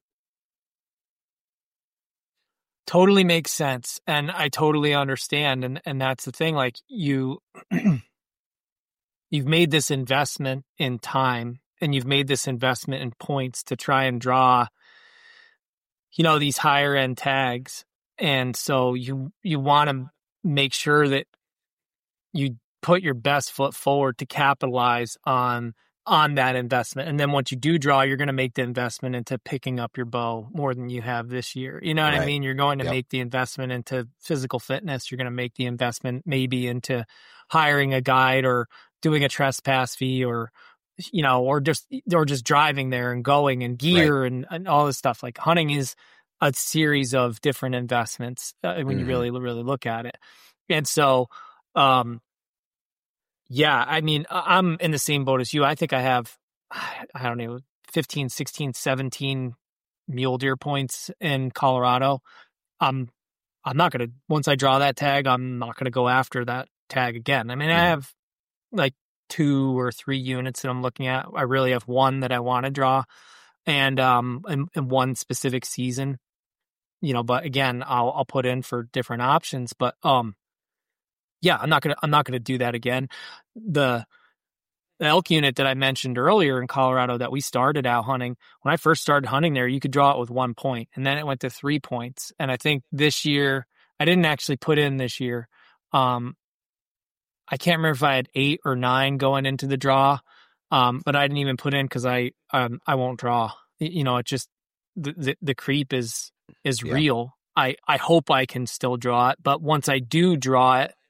Totally makes sense. And I totally understand. And, and that's the thing, like you, you've made this investment in time, and you've made this investment in points to try and draw, you know, these higher end tags. And so you, you want to make sure that you put your best foot forward to capitalize on on that investment. And then once you do draw, you're going to make the investment into picking up your bow more than you have this year. You know what Right. I mean? You're going to Yep. make the investment into physical fitness. You're going to make the investment maybe into hiring a guide or doing a trespass fee, or, you know, or just, or just driving there and going and gear and, and all this stuff. Like hunting is a series of different investments uh, when Mhm. you really, really look at it. And so, um, yeah, I mean, I- I'm in the same boat as you. I think I have, I don't know, fifteen, sixteen, seventeen mule deer points in Colorado. I'm, I'm not going to, once I draw that tag, I'm not going to go after that tag again. I mean, I Mhm. have like two or three units that I'm looking at. I really have one that I want to draw, and, um, in, in one specific season, you know, but again, I'll, I'll put in for different options, but, um, yeah, I'm not going to, I'm not going to do that again. The, the elk unit that I mentioned earlier in Colorado that we started out hunting, when I first started hunting there, you could draw it with one point, and then it went to three points. And I think this year, I didn't actually put in this year. Um, I can't remember if I had eight or nine going into the draw, um, but I didn't even put in because I, um, I won't draw. You know, it just, the, the, the creep is, is Yeah. real. I, I hope I can still draw it, but once I do draw it,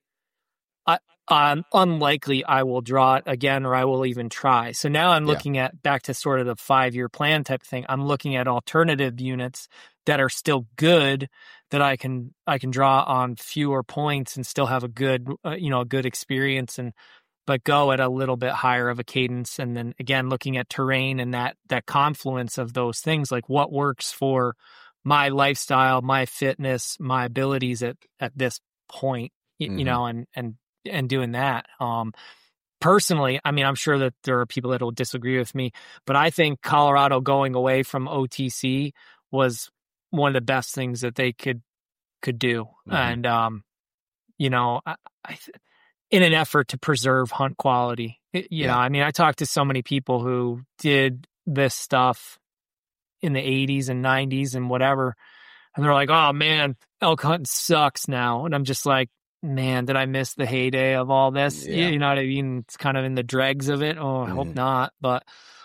I, I'm unlikely I will draw it again, or I will even try. So now I'm Yeah. looking at back to sort of the five-year plan type of thing. I'm looking at alternative units that are still good, that I can I can draw on fewer points and still have a good uh, you know a good experience, and but go at a little bit higher of a cadence. And then again, looking at terrain and that that confluence of those things, like what works for my lifestyle, my fitness, my abilities at at this point, y- Mhm. you know, and and and doing that. Um, personally, I mean, I'm sure that there are people that will disagree with me, but I think Colorado going away from O T C was one of the best things that they could could do. Mhm. And um, you know, I, I th- in an effort to preserve hunt quality, It- you Yeah. know, I mean, I talked to so many people who did this stuff in the eighties and nineties and whatever, and they're like, "Oh man, elk hunting sucks now," and I'm just like, man, did I miss the heyday of all this? Yeah. You know what I mean? It's kind of in the dregs of it. Oh, I hope Mhm. not. But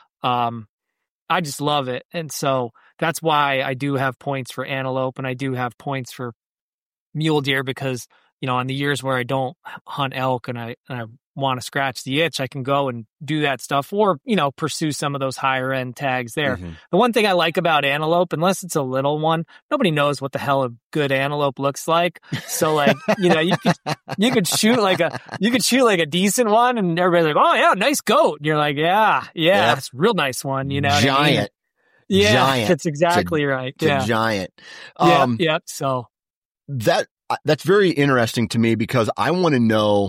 um, I just love it. And so that's why I do have points for antelope, and I do have points for mule deer, because, you know, on the years where I don't hunt elk and I, and I want to scratch the itch, I can go and do that stuff, or, you know, pursue some of those higher end tags there. Mhm. The one thing I like about antelope, unless it's a little one, nobody knows what the hell a good antelope looks like. So like, you know, you could, you could shoot like a, you could shoot like a decent one, and everybody's like, "Oh yeah, nice goat." And you're like, yeah, yeah, Yep. it's a real nice one. You know what I mean? Giant. Yeah, Giant. that's exactly right. It's a Yeah. giant. Yeah. Um, Yep. So that uh, that's very interesting to me, because I want to know,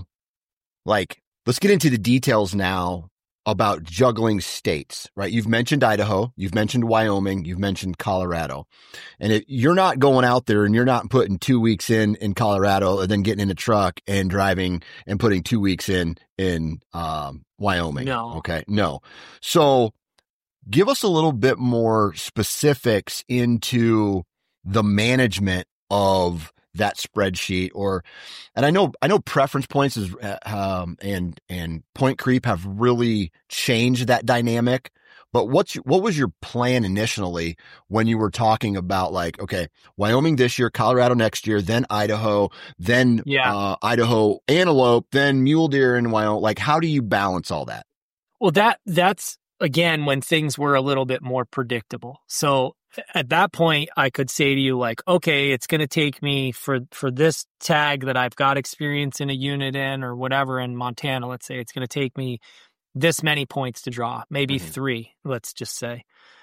like, let's get into the details now about juggling states, right? You've mentioned Idaho, you've mentioned Wyoming, you've mentioned Colorado, and it, you're not going out there and you're not putting two weeks in in Colorado and then getting in a truck and driving and putting two weeks in in um, Wyoming. No. Okay, no. So give us a little bit more specifics into the management of that spreadsheet, or, and I know, I know preference points is, uh, um, and, and point creep have really changed that dynamic, but what's, your, what was your plan initially when you were talking about, like, okay, Wyoming this year, Colorado next year, then Idaho, then, Yeah. uh, Idaho antelope, then mule deer in Wyoming? Like, how do you balance all that? Well, that that's again when things were a little bit more predictable. So at that point, I could say to you, like, okay, it's going to take me for for this tag that I've got experience in a unit in, or whatever, in Montana, let's say, it's going to take me this many points to draw, maybe Mhm. three, let's just say.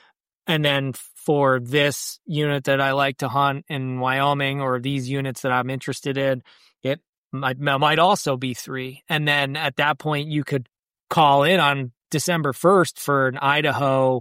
And then for this unit that I like to hunt in Wyoming, or these units that I'm interested in, it might, might also be three. And then at that point, you could call in on December first for an Idaho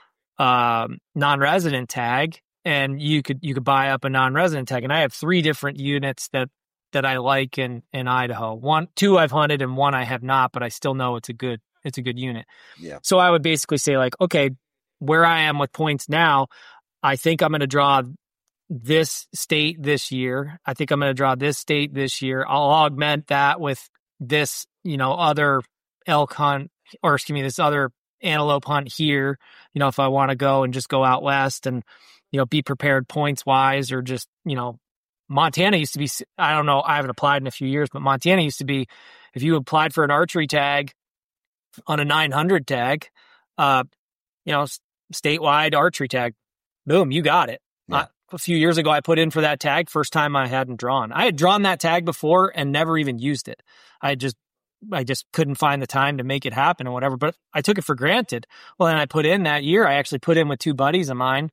um, non-resident tag, and you could you could buy up a non-resident tag. And I have three different units that that I like in in Idaho. One, two I've hunted, and one I have not, but I still know it's a good it's a good unit. Yeah. So I would basically say, like, okay, where I am with points now, I think I'm going to draw this state this year. I think I'm going to draw this state this year. I'll augment that with this, you know, other elk hunt, or excuse me, this other antelope hunt here, you know, if I want to go and just go out west and, you know, be prepared points wise, or just, you know, Montana used to be, I don't know, I haven't applied in a few years, but Montana used to be, if you applied for an archery tag on a nine hundred tag, uh, you know, statewide archery tag, boom, you got it. Yeah. Uh, a few years ago, I put in for that tag. First time I hadn't drawn. I had drawn that tag before and never even used it. I just, I just couldn't find the time to make it happen or whatever, but I took it for granted. Well, then I put in that year, I actually put in with two buddies of mine.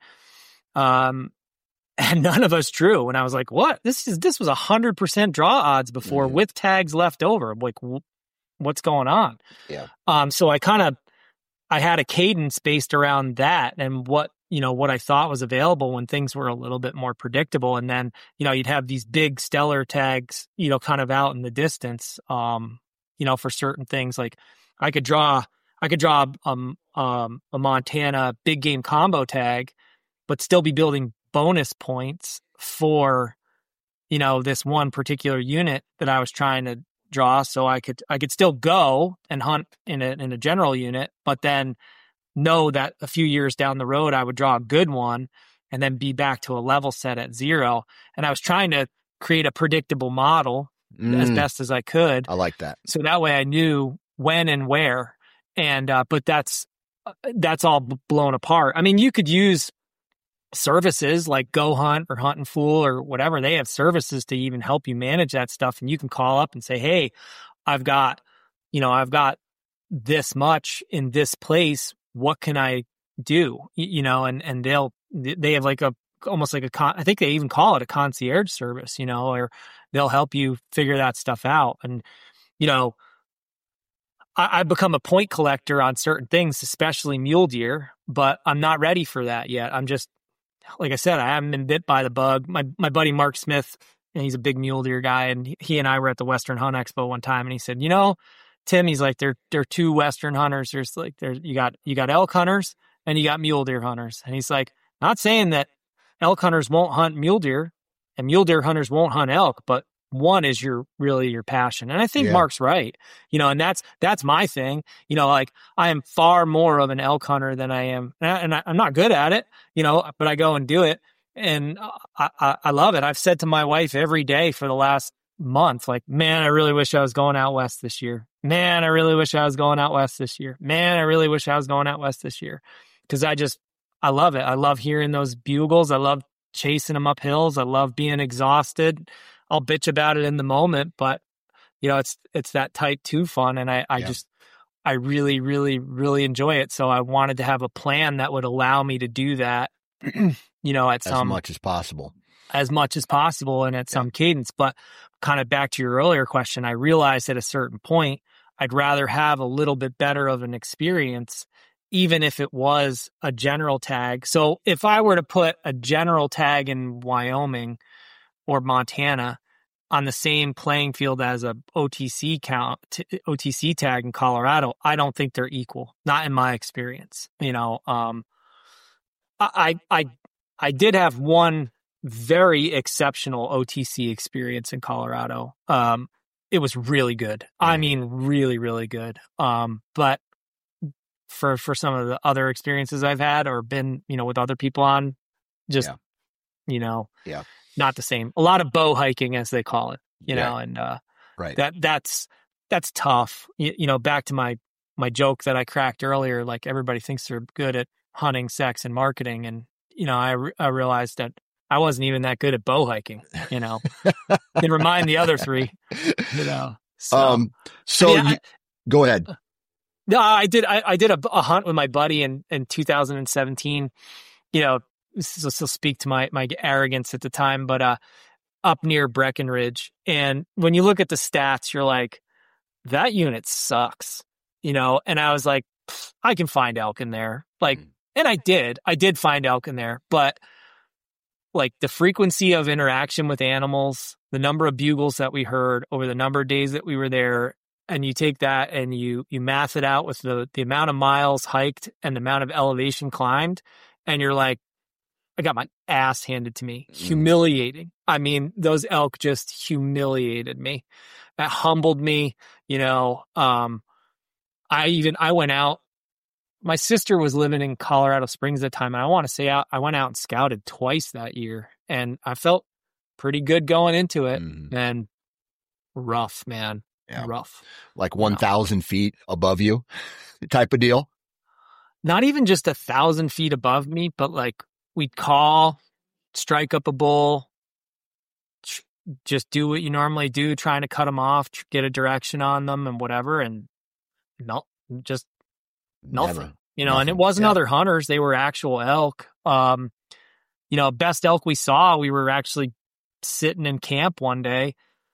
Um, and none of us drew. And I was like, what? This is, this was a hundred percent draw odds before, mm-hmm. with tags left over. I'm like, what's going on? Yeah. Um, so I kind of, I had a cadence based around that and what, you know, what I thought was available when things were a little bit more predictable. And then, you know, you'd have these big stellar tags, you know, kind of out in the distance, um, you know, for certain things. Like I could draw, I could draw um, um, a Montana big game combo tag, but still be building bonus points for, you know, this one particular unit that I was trying to draw. So I could, I could still go and hunt in a, in a general unit, but then know that a few years down the road, I would draw a good one and then be back to a level set at zero. And I was trying to create a predictable model mm. as best as I could. I like that. So that way I knew when and where. And, uh, but that's, that's all blown apart. I mean, you could use services like Go Hunt or Hunt and Fool or whatever. They have services to even help you manage that stuff. And you can call up and say, hey, I've got, you know, I've got this much in this place. What can I do? You know, and, and they'll, they have like a, almost like a, con, I think they even call it a concierge service, you know, or they'll help you figure that stuff out. And, you know, I, I've become a point collector on certain things, especially mule deer, but I'm not ready for that yet. I'm just, like I said, I haven't been bit by the bug. My, my buddy, Mark Smith, and he's a big mule deer guy. And he, he and I were at the Western Hunt Expo one time and he said, you know, Tim, he's like, there, there are two Western hunters. There's like, there's, you got, you got elk hunters and you got mule deer hunters. And he's like, not saying that elk hunters won't hunt mule deer and mule deer hunters won't hunt elk, but one is your, really your passion. And I think yeah. Mark's right, you know, and that's, that's my thing, you know, like I am far more of an elk hunter than I am, and, I, and I, I'm not good at it, you know, but I go and do it. And I, I, I love it. I've said to my wife every day for the last month, like, man, I really wish I was going out west this year. Man, I really wish I was going out west this year. Man, I really wish I was going out west this year. Cause I just, I love it. I love hearing those bugles. I love chasing them up hills. I love being exhausted. I'll bitch about it in the moment, but you know, it's, it's that type two fun. And I, I yeah. just, I really, really, really enjoy it. So I wanted to have a plan that would allow me to do that, you know, at some, as much as possible, as much as possible. And at yeah. some cadence, but kind of back to your earlier question, I realized at a certain point, I'd rather have a little bit better of an experience, even if it was a general tag. So if I were to put a general tag in Wyoming or Montana on the same playing field as a O T C count, t- O T C tag in Colorado, I don't think they're equal. Not in my experience. You know, um, I, I, I did have one very exceptional O T C experience in Colorado. Um, it was really good. I mean, really, really good. Um, but for, for some of the other experiences I've had or been, you know, with other people on, just, yeah. you know, yeah. not the same. A lot of bow hiking, as they call it, you yeah. know, and, uh, right. that, that's, that's tough. You, you know, back to my, my joke that I cracked earlier, like everybody thinks they're good at hunting, sex, and marketing. And, you know, I, re- I realized that I wasn't even that good at bow hiking, you know, can remind the other three, you know. So, um, so I mean, you, I, go ahead. No, I did. I, I did a, a hunt with my buddy in, in two thousand seventeen, you know, this will still speak to my, my arrogance at the time, but, uh, up near Breckenridge. And when you look at the stats, you're like, that unit sucks, you know? And I was like, I can find elk in there. Like, and I did, I did find elk in there, but like the frequency of interaction with animals, the number of bugles that we heard over the number of days that we were there, and you take that and you you math it out with the the amount of miles hiked and the amount of elevation climbed, and you're like, I got my ass handed to me. Humiliating. I mean, those elk just humiliated me. That humbled me. You know, um, I even, I went out, my sister was living in Colorado Springs at the time. And I want to say I, I went out and scouted twice that year, and I felt pretty good going into it. Mm. And rough, man. Yeah. Rough. Like one thousand feet above you type of deal. Not even just a thousand feet above me, but like we'd call, strike up a bull, just do what you normally do, trying to cut them off, get a direction on them and whatever. And no, just nothing, Never. you know, Nothing. and it wasn't Yeah. other hunters. They were actual elk. Um, you know, best elk we saw, we were actually sitting in camp one day.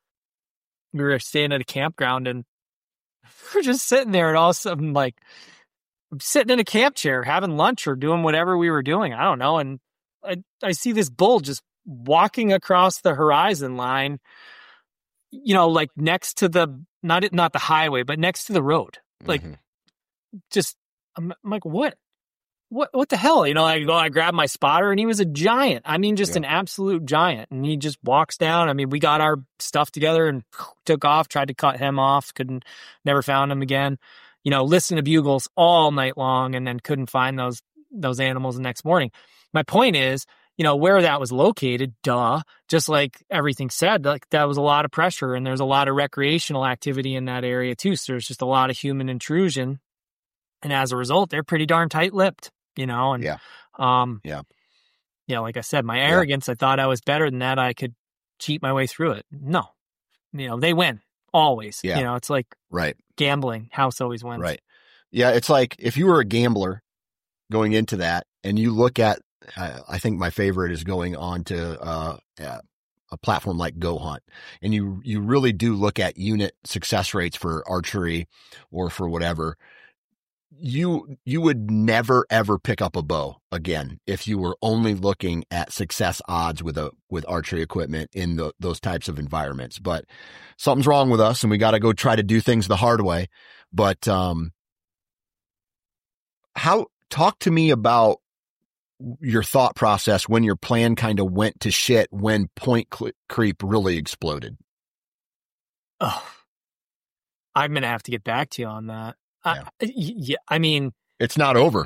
We were staying at a campground, and we're just sitting there, and all of a sudden, like, I'm sitting in a camp chair having lunch or doing whatever we were doing. I don't know. And I, I see this bull just walking across the horizon line, you know, like next to the, not, not the highway, but next to the road. Like, Mhm. just, I'm, I'm like, what? What, what the hell? You know, I go, I grabbed my spotter, and he was a giant. I mean, just Yeah. an absolute giant. And he just walks down. I mean, we got our stuff together and took off, tried to cut him off. Couldn't, never found him again. You know, listened to bugles all night long, and then couldn't find those, those animals the next morning. My point is, you know, where that was located, duh, just like everything said, like that was a lot of pressure, and there's a lot of recreational activity in that area too. So there's just a lot of human intrusion. And as a result, they're pretty darn tight-lipped. You know, and, Yeah. um, Yeah. yeah, like I said, my arrogance, I thought I was better than that. I could cheat my way through it. No, you know, they win always. Yeah. You know, it's like Right. gambling. House always wins. Right. Yeah. It's like if you were a gambler going into that, and you look at, uh, I think my favorite is going on to, uh, uh, a platform like Go Hunt, and you, you really do look at unit success rates for archery or for whatever. You, you would never ever pick up a bow again if you were only looking at success odds with a, with archery equipment in the, those types of environments. But something's wrong with us, and we got to go try to do things the hard way. But, um, how, talk to me about your thought process when your plan kind of went to shit when point cl- creep really exploded. Oh, I'm going to have to get back to you on that. Yeah. I, yeah. I mean, It's not over.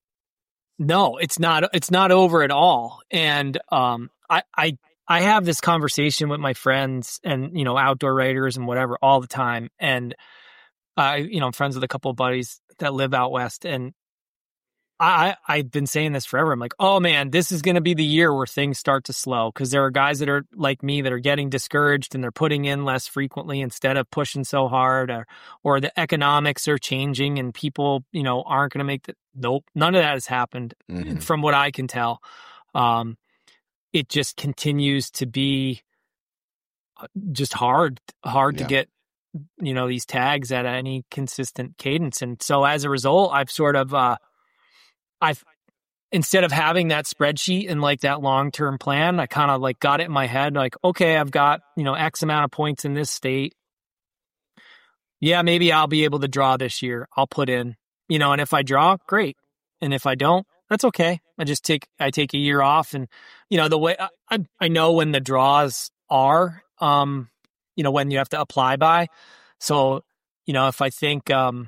no, it's not, it's not over at all. And, um, I, I, I have this conversation with my friends and, you know, outdoor writers and whatever all the time. And I, you know, I'm friends with a couple of buddies that live out west, and I, I've been saying this forever. I'm like, oh man, this is going to be the year where things start to slow, because there are guys that are like me that are getting discouraged, and they're putting in less frequently instead of pushing so hard, or, or the economics are changing and people, you know, aren't going to make the, nope, none of that has happened Mm-hmm. from what I can tell. Um, it just continues to be just hard, hard Yeah. to get, you know, these tags at any consistent cadence. And so as a result, I've sort of, uh, I've, instead of having that spreadsheet and like that long-term plan, I kind of like got it in my head, like, okay, I've got, you know, X amount of points in this state. Yeah, maybe I'll be able to draw this year. I'll put in, you know, and if I draw, great. And if I don't, that's okay. I just take, I take a year off, and, you know, the way I, I, I know when the draws are, um, you know, when you have to apply by. So, you know, if I think, um,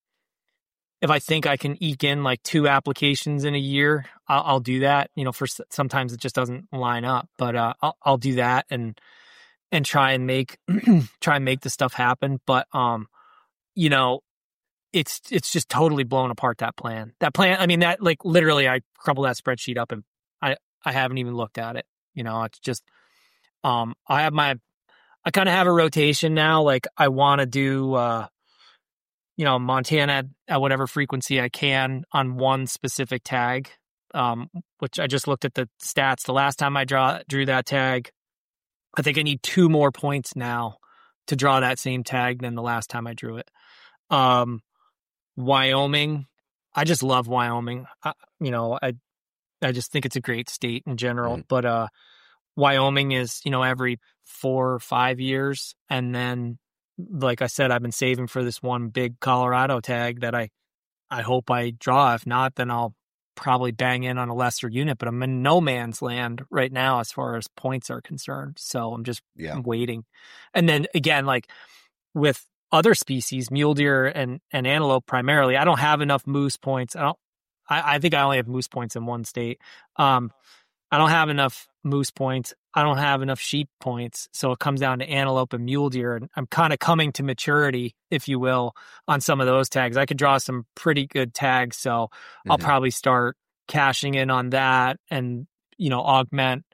if I think I can eke in like two applications in a year, I'll, I'll do that. You know, for sometimes it just doesn't line up, but uh, I'll, I'll do that and and try and make try and make the stuff happen. But um, you know, it's it's just totally blown apart, that plan. That plan. I mean, that like literally, I crumbled that spreadsheet up and I I haven't even looked at it. You know, it's just um, I have my I kind of have a rotation now. Like I want to do. Uh, you know, Montana at whatever frequency I can on one specific tag, um, which I just looked at the stats. The last time I draw, drew that tag, I think I need two more points now to draw that same tag than the last time I drew it. Um, Wyoming, I just love Wyoming. I, you know, I I just think it's a great state in general. Mm. But uh, Wyoming is, you know, every four or five years, and then, like I said, I've been saving for this one big Colorado tag that I, I hope I draw. If not, then I'll probably bang in on a lesser unit. But I'm in no man's land right now as far as points are concerned. So I'm just yeah. waiting. And then again, like with other species, mule deer and, and antelope primarily. I don't have enough moose points. I don't, I, I think I only have moose points in one state. Um, I don't have enough moose points. I don't have enough sheep points. So it comes down to antelope and mule deer. And I'm kind of coming to maturity, if you will, on some of those tags. I could draw some pretty good tags. So mm-hmm. I'll probably start cashing in on that and, you know, augment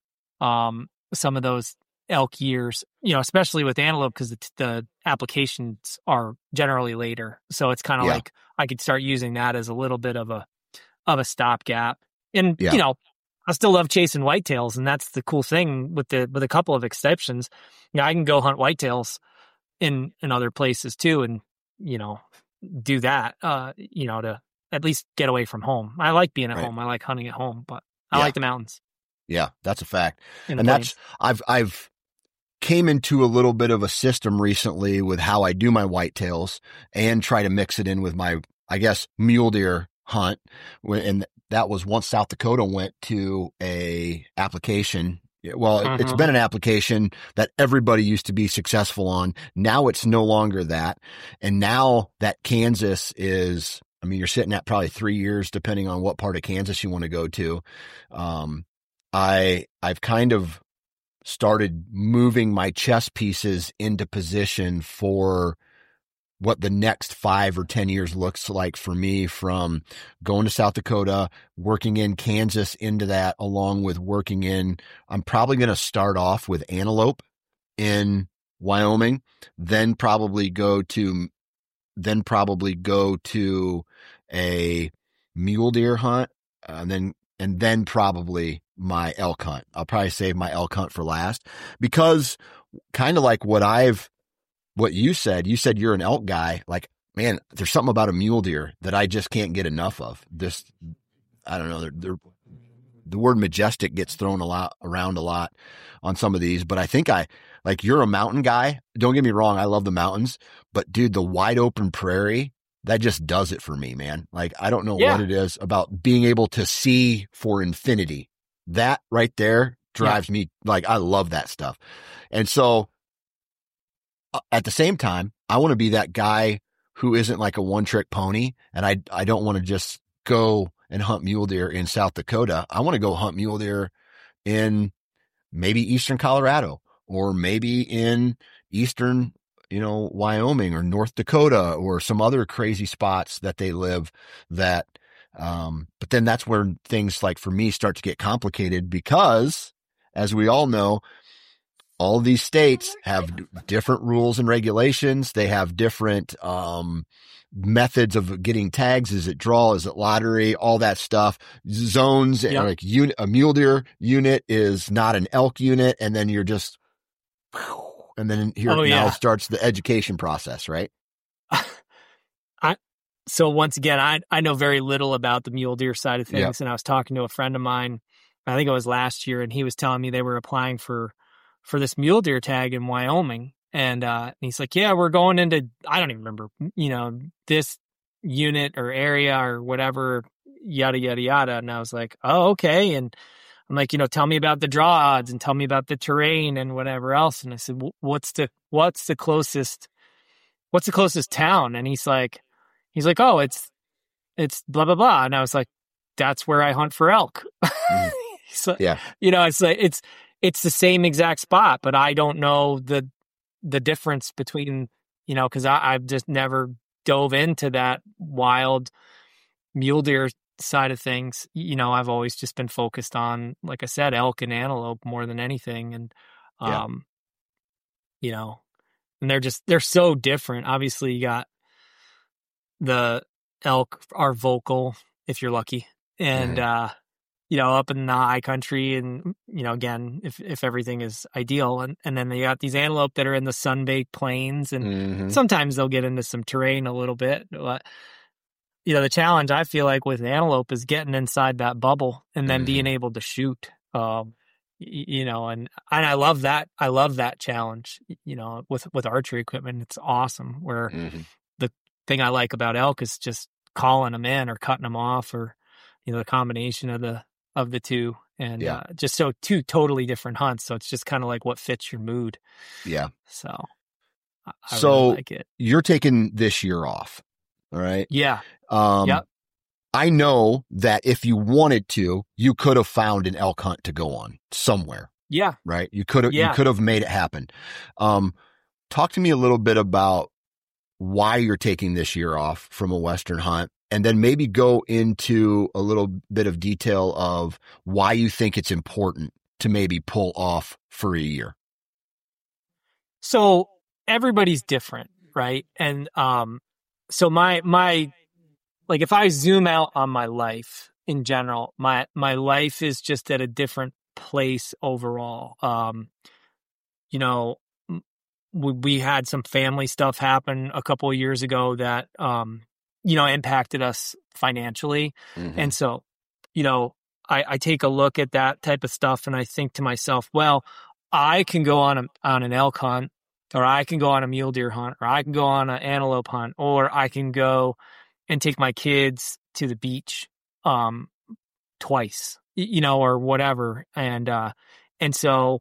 um, some of those elk years, you know, especially with antelope, because the, the applications are generally later. So it's kind of yeah. like I could start using that as a little bit of a, of a stopgap. And, yeah. you know, I still love chasing whitetails, and that's the cool thing with the with a couple of exceptions. You know, I can go hunt whitetails in in other places too, and you know, do that. Uh, you know, to at least get away from home. I like being at right. home. I like hunting at home, but I yeah. like the mountains. Yeah, that's a fact. And that's I've I've came into a little bit of a system recently with how I do my whitetails and try to mix it in with my, I guess, mule deer hunt. And that was once South Dakota went to a application. Well, uh-huh. it's been an application that everybody used to be successful on. Now it's no longer that. And now that Kansas is, I mean, you're sitting at probably three years, depending on what part of Kansas you want to go to. Um, I, I've kind of started moving my chess pieces into position for what the next five or ten years looks like for me, from going to South Dakota, working in Kansas into that, along with working in, I'm probably going to start off with antelope in Wyoming, then probably go to, then probably go to a mule deer hunt, and then, and then probably my elk hunt. I'll probably save my elk hunt for last, because kind of like what I've, what you said, you said you're an elk guy. Like, man, there's something about a mule deer that I just can't get enough of. This, I don't know. They're, they're, the word majestic gets thrown a lot around a lot on some of these, but I think I, like, you're a mountain guy. Don't get me wrong. I love the mountains, but dude, the wide open prairie, that just does it for me, man. Like, I don't know yeah. what it is about being able to see for infinity. That right there drives yeah. me. Like, I love that stuff. And so, at the same time, I want to be that guy who isn't like a one trick pony. And I, I don't want to just go and hunt mule deer in South Dakota. I want to go hunt mule deer in maybe Eastern Colorado, or maybe in Eastern, you know, Wyoming or North Dakota, or some other crazy spots that they live that, um, but then that's where things, like, for me, start to get complicated, because as we all know, all of these states have d- different rules and regulations. They have different um, methods of getting tags. Is it draw? Is it lottery? All that stuff. Zones. Yep. Like unit, a mule deer unit is not an elk unit. And then you're just, and then here oh, yeah. now starts the education process, right? I So once again, I, I know very little about the mule deer side of things. Yep. And I was talking to a friend of mine, I think it was last year, and he was telling me they were applying for for this mule deer tag in Wyoming. And, uh, and he's like, yeah, we're going into, I don't even remember, you know, this unit or area or whatever, yada, yada, yada. And I was like, oh, okay. And I'm like, you know, tell me about the draw odds and tell me about the terrain and whatever else. And I said, what's the, what's the closest, what's the closest town? And he's like, he's like, oh, it's, it's blah, blah, blah. And I was like, that's where I hunt for elk. Mm. So, yeah. You know, it's like, it's, It's the same exact spot, but I don't know the the difference between, you know, because I've just never dove into that wild mule deer side of things. You know, I've always just been focused on, like I said, elk and antelope more than anything. And, um, yeah. you know, and they're just, they're so different. Obviously, you got the elk are vocal, if you're lucky. And, mm-hmm. uh, you know, up in the high country, and, you know, again, if, if everything is ideal, and, and then they got these antelope that are in the sun-baked plains, and mm-hmm. sometimes they'll get into some terrain a little bit. But, you know, the challenge I feel like with antelope is getting inside that bubble and then mm-hmm. being able to shoot, um, you know, and, and I love that. I love that challenge, you know, with, with archery equipment. It's awesome, where mm-hmm. the thing I like about elk is just calling them in or cutting them off, or, you know, the combination of the, of the two, and yeah. uh, just so two totally different hunts. So it's just kind of like what fits your mood. Yeah. So I, I so really like it. You're taking this year off. All right. Yeah. Um, yep. I know that if you wanted to, you could have found an elk hunt to go on somewhere. Yeah. Right. You could have, yeah. you could have made it happen. Um, talk to me a little bit about why you're taking this year off from a Western hunt, and then maybe go into a little bit of detail of why you think it's important to maybe pull off for a year. So everybody's different, right? And, um, so my, my, like if I zoom out on my life in general, my, my life is just at a different place overall. Um, you know, we, we had some family stuff happen a couple of years ago that, um, you know, impacted us financially. Mm-hmm. And so, you know, I, I take a look at that type of stuff and I think to myself, well, I can go on a, on an elk hunt, or I can go on a mule deer hunt, or I can go on an antelope hunt, or I can go and take my kids to the beach, um, twice, you know, or whatever. And, uh, and so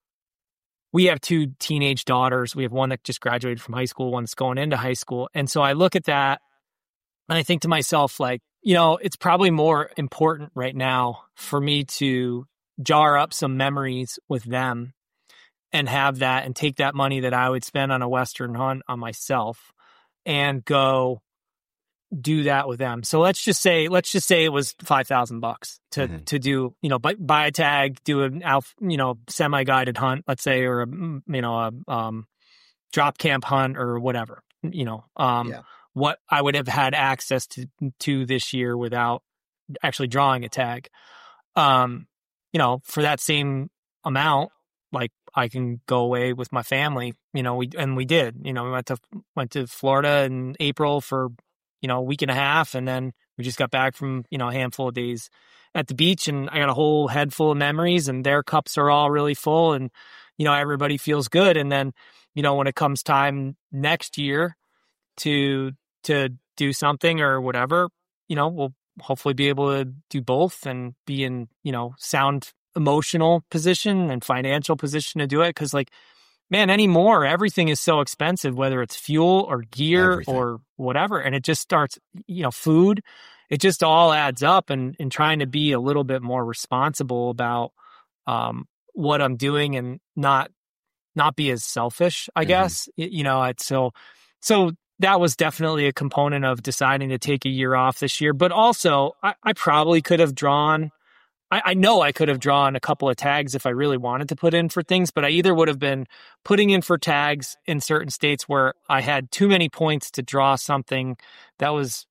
we have two teenage daughters. We have one that just graduated from high school, one that's going into high school. And so I look at that and I think to myself, like, you know, it's probably more important right now for me to jar up some memories with them and have that and take that money that I would spend on a Western hunt on myself and go do that with them. So let's just say, let's just say it was five thousand bucks to, mm-hmm. to do, you know, buy, buy a tag, do an alpha, you know, semi-guided hunt, let's say, or a, you know, a, um, drop camp hunt or whatever, you know, um, yeah. what I would have had access to, to this year without actually drawing a tag. Um, you know, for that same amount, like I can go away with my family, you know, we, and we did, you know, we went to, went to Florida in April for, you know, a week and a half. And then we just got back from, you know, a handful of days at the beach, and I got a whole head full of memories, and their cups are all really full, and, you know, everybody feels good. And then, you know, when it comes time next year to, to do something or whatever, you know, we'll hopefully be able to do both and be in, you know, sound emotional position and financial position to do it. Cause like, man, anymore, everything is so expensive, whether it's fuel or gear everything. Or whatever. And it just starts, you know, food, it just all adds up, and, and trying to be a little bit more responsible about, um, what I'm doing and not, not be as selfish, I mm-hmm. guess, you know, it's so, so that was definitely a component of deciding to take a year off this year. But also I, I probably could have drawn, I, I know I could have drawn a couple of tags if I really wanted to put in for things, but I either would have been putting in for tags in certain states where I had too many points to draw something that was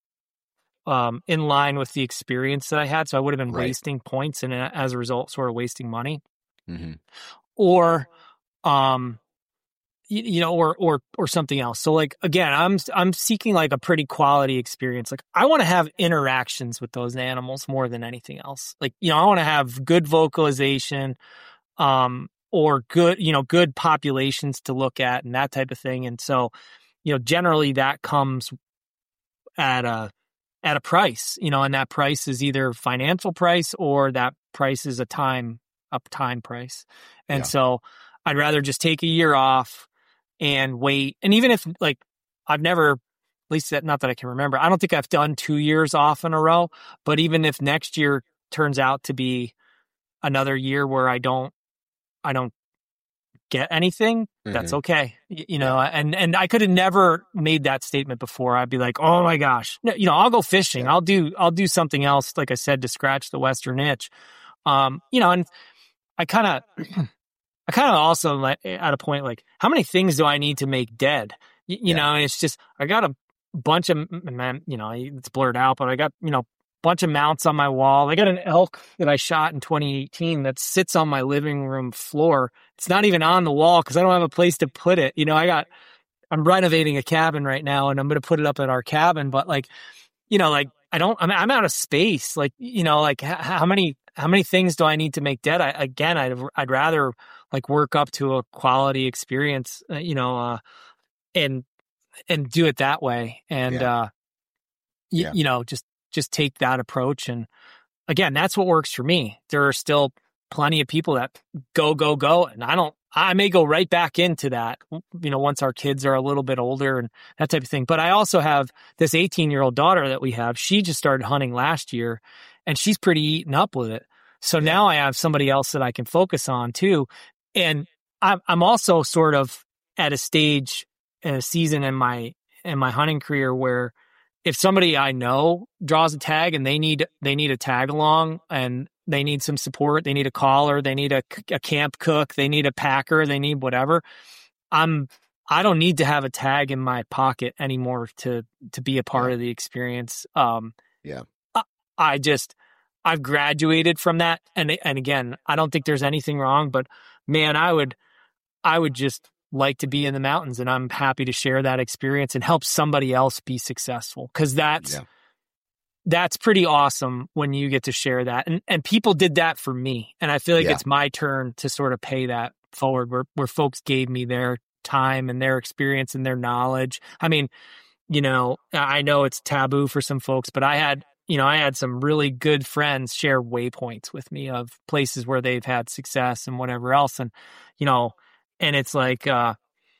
um, in line with the experience that I had. So I would have been right. wasting points and as a result, sort of wasting money. Mm-hmm. Or, um, you, you know, or, or, or something else. So like, again, I'm, I'm seeking like a pretty quality experience. Like I want to have interactions with those animals more than anything else. Like, you know, I want to have good vocalization, um, or good, you know, good populations to look at and that type of thing. And so, you know, generally that comes at a, at a price, you know, and that price is either financial price or that price is a time, a time price. And yeah. so I'd rather just take a year off and wait. And even if like, I've never, at least that, not that I can remember, I don't think I've done two years off in a row, but even if next year turns out to be another year where I don't, I don't get anything, mm-hmm. that's okay. You, you know, yeah. and, and I could have never made that statement before. I'd be like, oh my gosh, no, you know, I'll go fishing. Yeah. I'll do, I'll do something else. Like I said, to scratch the Western itch. Um, you know, and I kind of, I kind of also like at a point, like, how many things do I need to make dead? You, you yeah. know, and it's just, I got a bunch of, you know, it's blurred out, but I got, you know, bunch of mounts on my wall. I got an elk that I shot in twenty eighteen that sits on my living room floor. It's not even on the wall because I don't have a place to put it. You know, I got, I'm renovating a cabin right now and I'm going to put it up at our cabin, but like, you know, like I don't, I'm, I'm out of space. Like, you know, like h- how many, how many things do I need to make dead? I, again, I'd, I'd rather like work up to a quality experience, uh, you know, uh, and, and do it that way. And, yeah. uh, y- yeah. you know, just, just take that approach. And again, that's what works for me. There are still plenty of people that go, go, go. And I don't, I may go right back into that, you know, once our kids are a little bit older and that type of thing. But I also have this eighteen year old daughter that we have. She just started hunting last year and she's pretty eaten up with it. So now I have somebody else that I can focus on too. And I'm, I'm also sort of at a stage in a season in my, in my hunting career where if somebody I know draws a tag and they need, they need a tag along and they need some support, they need a caller, they need a, a camp cook, they need a packer, they need whatever. I'm, I don't need to have a tag in my pocket anymore to, to be a part yeah. of the experience. Um, yeah. I, I just, I've graduated from that. And, and again, I don't think there's anything wrong, but man, I would, I would just like to be in the mountains, and I'm happy to share that experience and help somebody else be successful. Cause that's, yeah. that's pretty awesome when you get to share that. And, and people did that for me. And I feel like yeah. it's my turn to sort of pay that forward where, where folks gave me their time and their experience and their knowledge. I mean, you know, I know it's taboo for some folks, but I had, you know, I had some really good friends share waypoints with me of places where they've had success and whatever else. And, you know, and it's like, uh,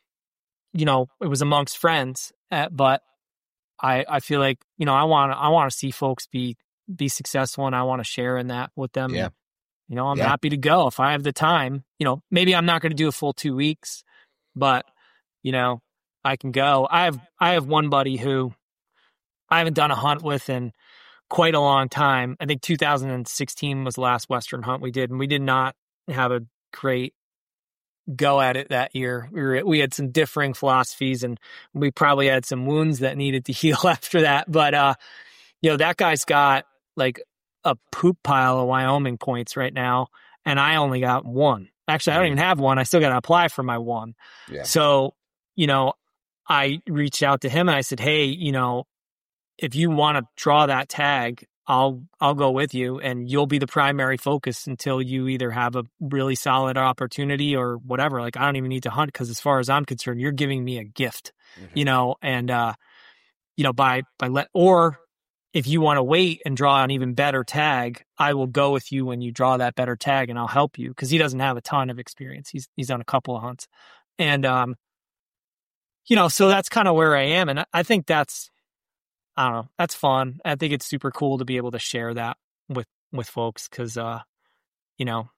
you know, it was amongst friends, uh, but I, I feel like, you know, I want to, I want to see folks be, be successful, and I want to share in that with them. Yeah. And, you know, I'm yeah. happy to go if I have the time. You know, maybe I'm not going to do a full two weeks, but, you know, I can go. I have, I have one buddy who I haven't done a hunt with in quite a long time. I think two thousand sixteen was the last Western hunt we did, and we did not have a great go at it that year. We were, we had some differing philosophies, and we probably had some wounds that needed to heal after that. But, uh, you know, that guy's got like a poop pile of Wyoming points right now, and I only got one. Actually, I don't even have one. I still got to apply for my one. Yeah. So, you know, I reached out to him and I said, hey, you know, if you want to draw that tag, I'll, I'll go with you, and you'll be the primary focus until you either have a really solid opportunity or whatever. Like, I don't even need to hunt, because as far as I'm concerned, you're giving me a gift, mm-hmm. you know, and, uh, you know, by, by let, or if you want to wait and draw an even better tag, I will go with you when you draw that better tag, and I'll help you. Cause he doesn't have a ton of experience. He's, he's done a couple of hunts, and, um, you know, so that's kind of where I am. And I, I think that's, I don't know, that's fun. I think it's super cool to be able to share that with, with folks. Cause, uh, you know,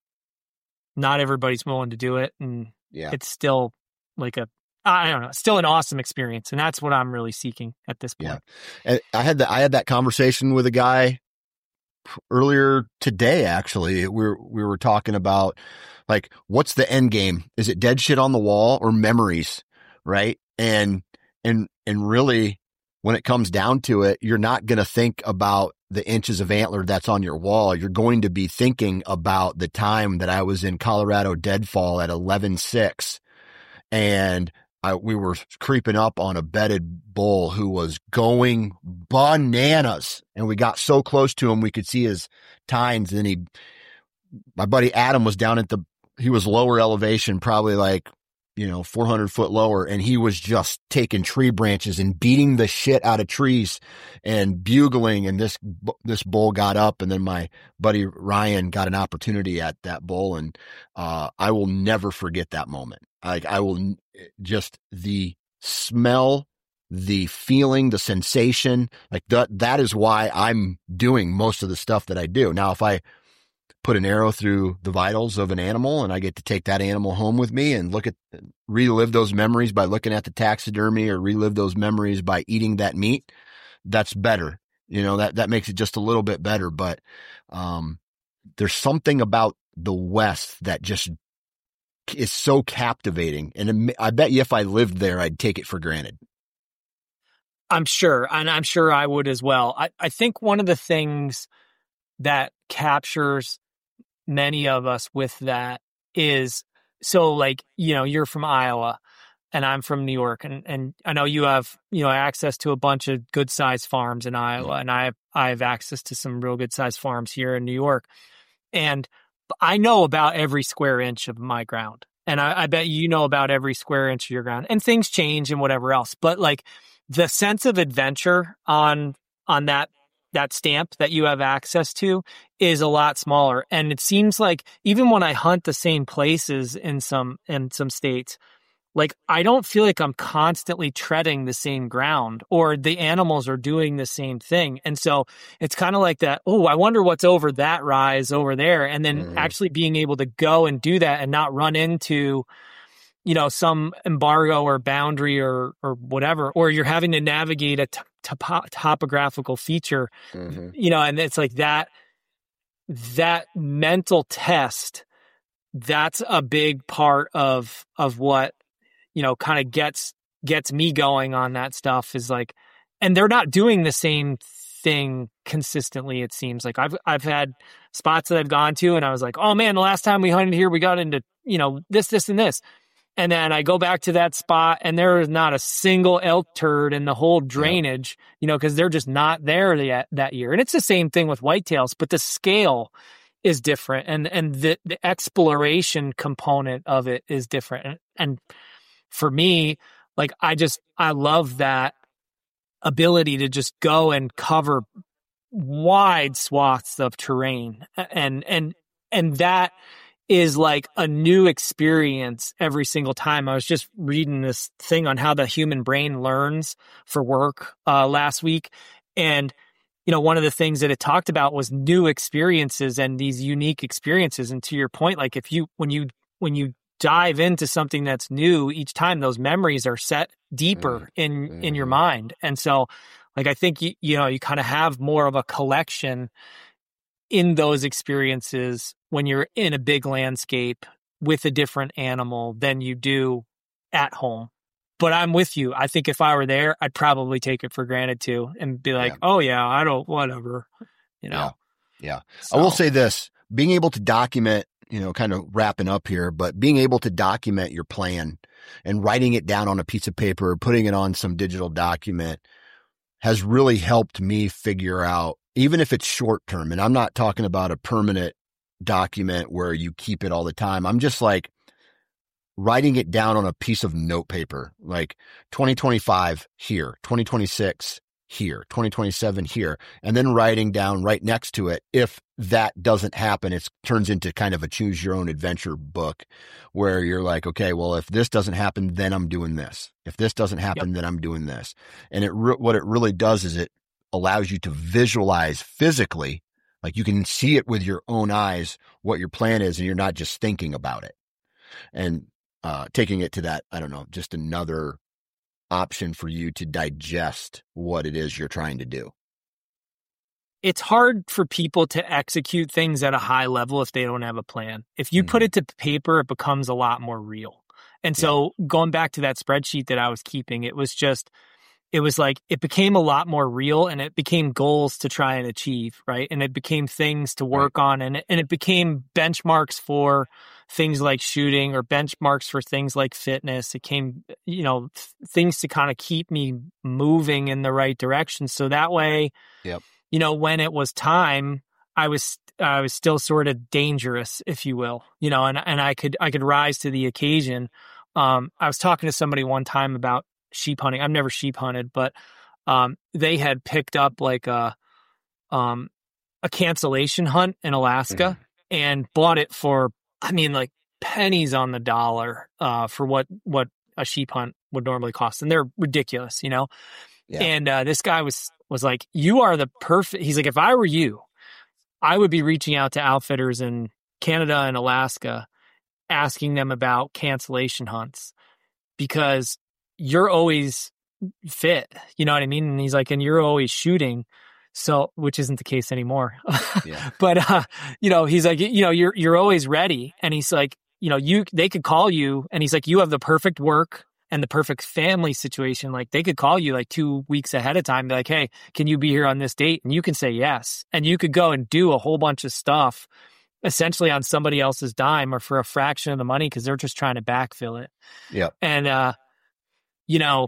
not everybody's willing to do it. And yeah. it's still like a, I don't know, still an awesome experience. And that's what I'm really seeking at this point. Yeah. And I had that, I had that conversation with a guy earlier today, actually. We were, we were talking about like, what's the end game? Is it dead shit on the wall or memories? Right. And, and, and really, when it comes down to it, you're not going to think about the inches of antler that's on your wall. You're going to be thinking about the time that I was in Colorado deadfall at eleven six, and I, we were creeping up on a bedded bull who was going bananas, and we got so close to him we could see his tines. And he, my buddy Adam was down at the, he was lower elevation, probably like, you know, four hundred foot lower. And he was just taking tree branches and beating the shit out of trees and bugling. And this, this bull got up, and then my buddy Ryan got an opportunity at that bull. And, uh, I will never forget that moment. Like, I will just the smell, the feeling, the sensation, like that, that is why I'm doing most of the stuff that I do. Now, if I put an arrow through the vitals of an animal and I get to take that animal home with me and look at, relive those memories by looking at the taxidermy, or relive those memories by eating that meat, that's better. You know, that, that makes it just a little bit better. But, um, there's something about the West that just is so captivating. And I bet you if I lived there, I'd take it for granted. I'm sure. And I'm sure I would as well. I, I think one of the things that captures many of us with that is, so like, you know, you're from Iowa and I'm from New York, and, and I know you have, you know, access to a bunch of good sized farms in Iowa, and I have, I have access to some real good sized farms here in New York. And I know about every square inch of my ground. And I, I bet you know about every square inch of your ground, and things change and whatever else. But like the sense of adventure on, on that that stamp that you have access to is a lot smaller. And it seems like even when I hunt the same places in some, in some states, like I don't feel like I'm constantly treading the same ground or the animals are doing the same thing. And so it's kind of like that, oh, I wonder what's over that rise over there. And then mm-hmm. actually being able to go and do that and not run into, you know, some embargo or boundary or, or whatever, or you're having to navigate a t- topo- topographical feature, mm-hmm. you know, and it's like that, that mental test, that's a big part of, of what, you know, kind of gets, gets me going on that stuff is like, and they're not doing the same thing consistently. It seems like I've, I've had spots that I've gone to and I was like, oh man, the last time we hunted here, we got into, you know, this, this, and this. And then I go back to that spot and there is not a single elk turd in the whole drainage, yeah. you know, because they're just not there yet that year. And it's the same thing with whitetails, but the scale is different. And, and the, the exploration component of it is different. And, and for me, like, I just, I love that ability to just go and cover wide swaths of terrain. And, and, and that is like a new experience every single time. I was just reading this thing on how the human brain learns for work uh, last week. And, you know, one of the things that it talked about was new experiences and these unique experiences. And to your point, like if you, when you, when you dive into something that's new each time, those memories are set deeper mm. in, mm. in your mind. And so like, I think, you, you know, you kind of have more of a collection in those experiences when you're in a big landscape with a different animal than you do at home. But I'm with you. I think if I were there, I'd probably take it for granted too and be like, yeah. oh yeah, I don't, whatever, you know? Yeah. yeah. So. I will say this, being able to document, you know, kind of wrapping up here, but being able to document your plan and writing it down on a piece of paper, putting it on some digital document has really helped me figure out, even if it's short term, and I'm not talking about a permanent document where you keep it all the time. I'm just like writing it down on a piece of note paper, like twenty twenty-five here, twenty twenty-six here, twenty twenty-seven here, and then writing down right next to it. If that doesn't happen, it turns into kind of a choose your own adventure book where you're like, okay, well, if this doesn't happen, then I'm doing this. If this doesn't happen, yep. then I'm doing this. And it, re- what it really does is it allows you to visualize physically, like you can see it with your own eyes, what your plan is, and you're not just thinking about it. And uh, taking it to that, I don't know, just another option for you to digest what it is you're trying to do. It's hard for people to execute things at a high level if they don't have a plan. If you mm-hmm. put it to paper, it becomes a lot more real. And so yeah. going back to that spreadsheet that I was keeping, it was just, it was like, it became a lot more real and it became goals to try and achieve, right? And it became things to work right. on and it, and it became benchmarks for things like shooting or benchmarks for things like fitness. It came, you know, th- things to kind of keep me moving in the right direction. So that way, yep. you know, when it was time, I was, I was still sort of dangerous, if you will, you know, and, and I could, I could rise to the occasion. Um, I was talking to somebody one time about sheep hunting. I've never sheep hunted, but, um, they had picked up like a, um, a cancellation hunt in Alaska mm-hmm. and bought it for, I mean, like pennies on the dollar, uh, for what, what a sheep hunt would normally cost. And they're ridiculous, you know? Yeah. And, uh, this guy was, was like, you are the perfect, he's like, if I were you, I would be reaching out to outfitters in Canada and Alaska, asking them about cancellation hunts because you're always fit. You know what I mean? And he's like, and you're always shooting. So, which isn't the case anymore. Yeah. But, uh, you know, he's like, you know, you're, you're always ready. And he's like, you know, you, they could call you and he's like, you have the perfect work and the perfect family situation. Like they could call you like two weeks ahead of time. Be like, hey, can you be here on this date? And you can say yes. And you could go and do a whole bunch of stuff essentially on somebody else's dime or for a fraction of the money because they're just trying to backfill it. Yeah. And, uh, you know,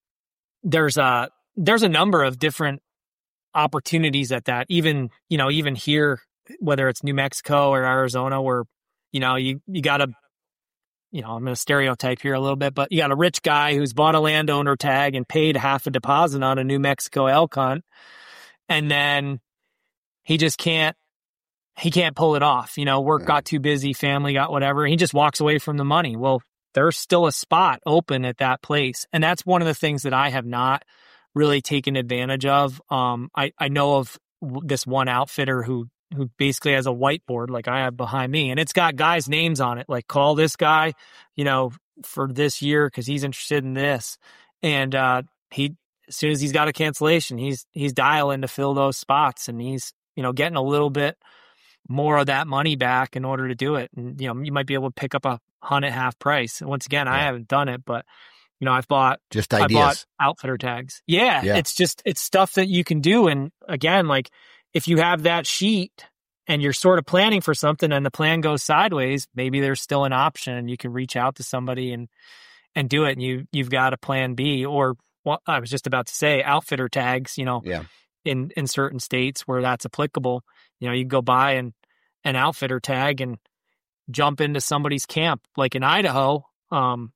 there's a, there's a number of different opportunities at that, even, you know, even here, whether it's New Mexico or Arizona, where, you know, you, you got a, you know, I'm going to stereotype here a little bit, but you got a rich guy who's bought a landowner tag and paid half a deposit on a New Mexico elk hunt. and then he just can't, he can't pull it off. You know, work got too busy, family got whatever. He just walks away from the money. Well, there's still a spot open at that place. And that's one of the things that I have not really taken advantage of. Um, I, I know of this one outfitter who, who basically has a whiteboard like I have behind me, and it's got guys' names on it. Like, call this guy, you know, for this year, cause he's interested in this. And, uh, he, as soon as he's got a cancellation, he's he's dialing to fill those spots, and he's, you know, getting a little bit more of that money back in order to do it. And, you know, you might be able to pick up a hunt at half price. And once again, yeah. I haven't done it, but, you know, I've bought just ideas. I bought outfitter tags. Yeah, yeah, it's just it's stuff that you can do. And again, like if you have that sheet and you're sort of planning for something and the plan goes sideways, maybe there's still an option and you can reach out to somebody and and do it. And you you've got a plan B, or well, I was just about to say outfitter tags, you know, yeah. in, in certain states where that's applicable, you know, you can go buy an, an outfitter tag and jump into somebody's camp. Like in Idaho, um,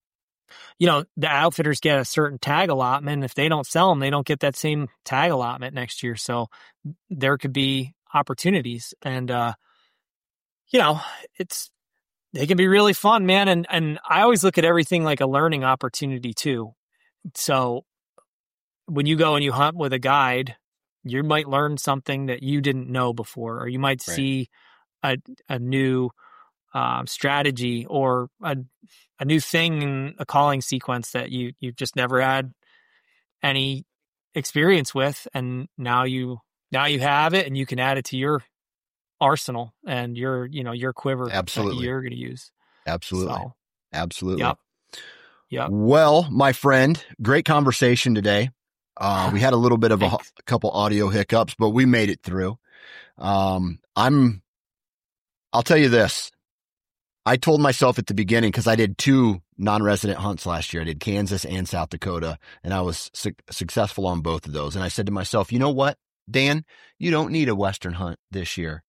you know, the outfitters get a certain tag allotment. If they don't sell them, they don't get that same tag allotment next year. So there could be opportunities, and, uh, you know, it's, they can be really fun, man. And, and I always look at everything like a learning opportunity too. So when you go and you hunt with a guide, you might learn something that you didn't know before, or you might right. see a a new um, strategy or a a new thing in a calling sequence that you you've just never had any experience with, and now you now you have it, and you can add it to your arsenal and your you know your quiver. Absolutely, that you're going to use. Absolutely, so, absolutely. Yep. Yeah. Well, my friend, great conversation today. Uh, we had a little bit of a, a couple audio hiccups, but we made it through. Um, I'm, I'll tell you this. I told myself at the beginning, cause I did two non-resident hunts last year. I did Kansas and South Dakota, and I was su- successful on both of those. And I said to myself, you know what, Dan, you don't need a Western hunt this year.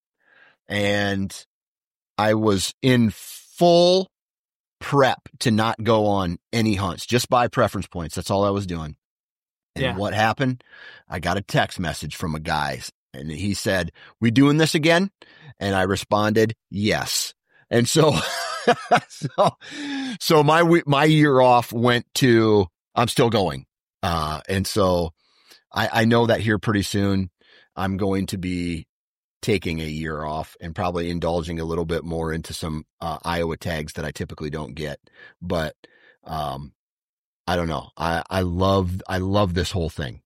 And I was in full prep to not go on any hunts, just buy preference points. That's all I was doing. And yeah. what happened? I got a text message from a guy, and he said, "We doing this again?" And I responded, "Yes." And so, so, so my, my year off went to, I'm still going. Uh, and so I, I know that here pretty soon I'm going to be taking a year off and probably indulging a little bit more into some uh, Iowa tags that I typically don't get. But um, I don't know. I, I love I love this whole thing.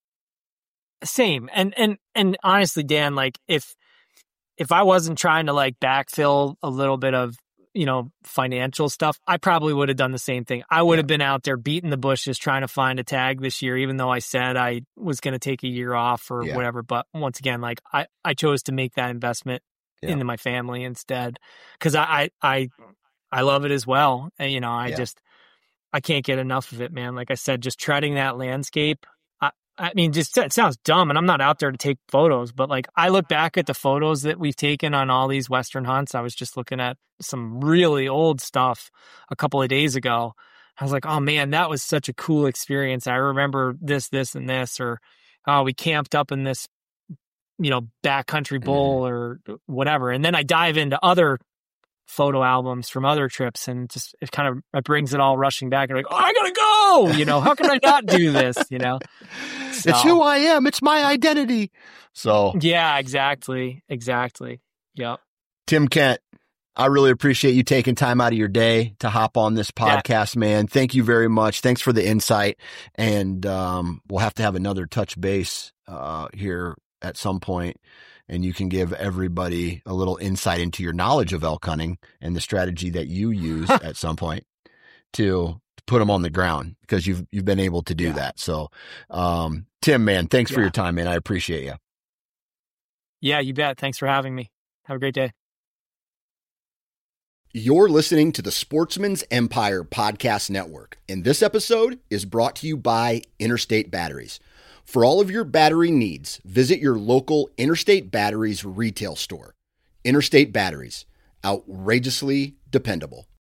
Same. And and and honestly, Dan, like if if I wasn't trying to like backfill a little bit of, you know, financial stuff, I probably would have done the same thing. I would yeah. have been out there beating the bushes trying to find a tag this year, even though I said I was going to take a year off or yeah. whatever. But once again, like I, I chose to make that investment yeah. into my family instead, because I, I, I, I love it as well. And, you know, I yeah. just, I can't get enough of it, man. Like I said, just treading that landscape. I, I mean, just, it sounds dumb, and I'm not out there to take photos, but like I look back at the photos that we've taken on all these Western hunts. I was just looking at some really old stuff a couple of days ago. I was like, oh man, that was such a cool experience. I remember this, this, and this, or, oh, we camped up in this, you know, backcountry bowl or whatever. And then I dive into other photo albums from other trips, and just, it kind of, it brings it all rushing back. And like, oh, I gotta go, you know, how can I not do this? You know, so, it's who I am. It's my identity. So yeah, exactly. Exactly. Yep. Tim Kent, I really appreciate you taking time out of your day to hop on this podcast, yeah. man. Thank you very much. Thanks for the insight. And, um, we'll have to have another touch base, uh, here at some point, and you can give everybody a little insight into your knowledge of elk hunting and the strategy that you use at some point to put them on the ground, because you've, you've been able to do yeah. that. So, um, Tim, man, thanks yeah. for your time, man. I appreciate you. Yeah, you bet. Thanks for having me. Have a great day. You're listening to the Sportsman's Empire Podcast Network, and this episode is brought to you by Interstate Batteries. For all of your battery needs, visit your local Interstate Batteries retail store. Interstate Batteries, outrageously dependable.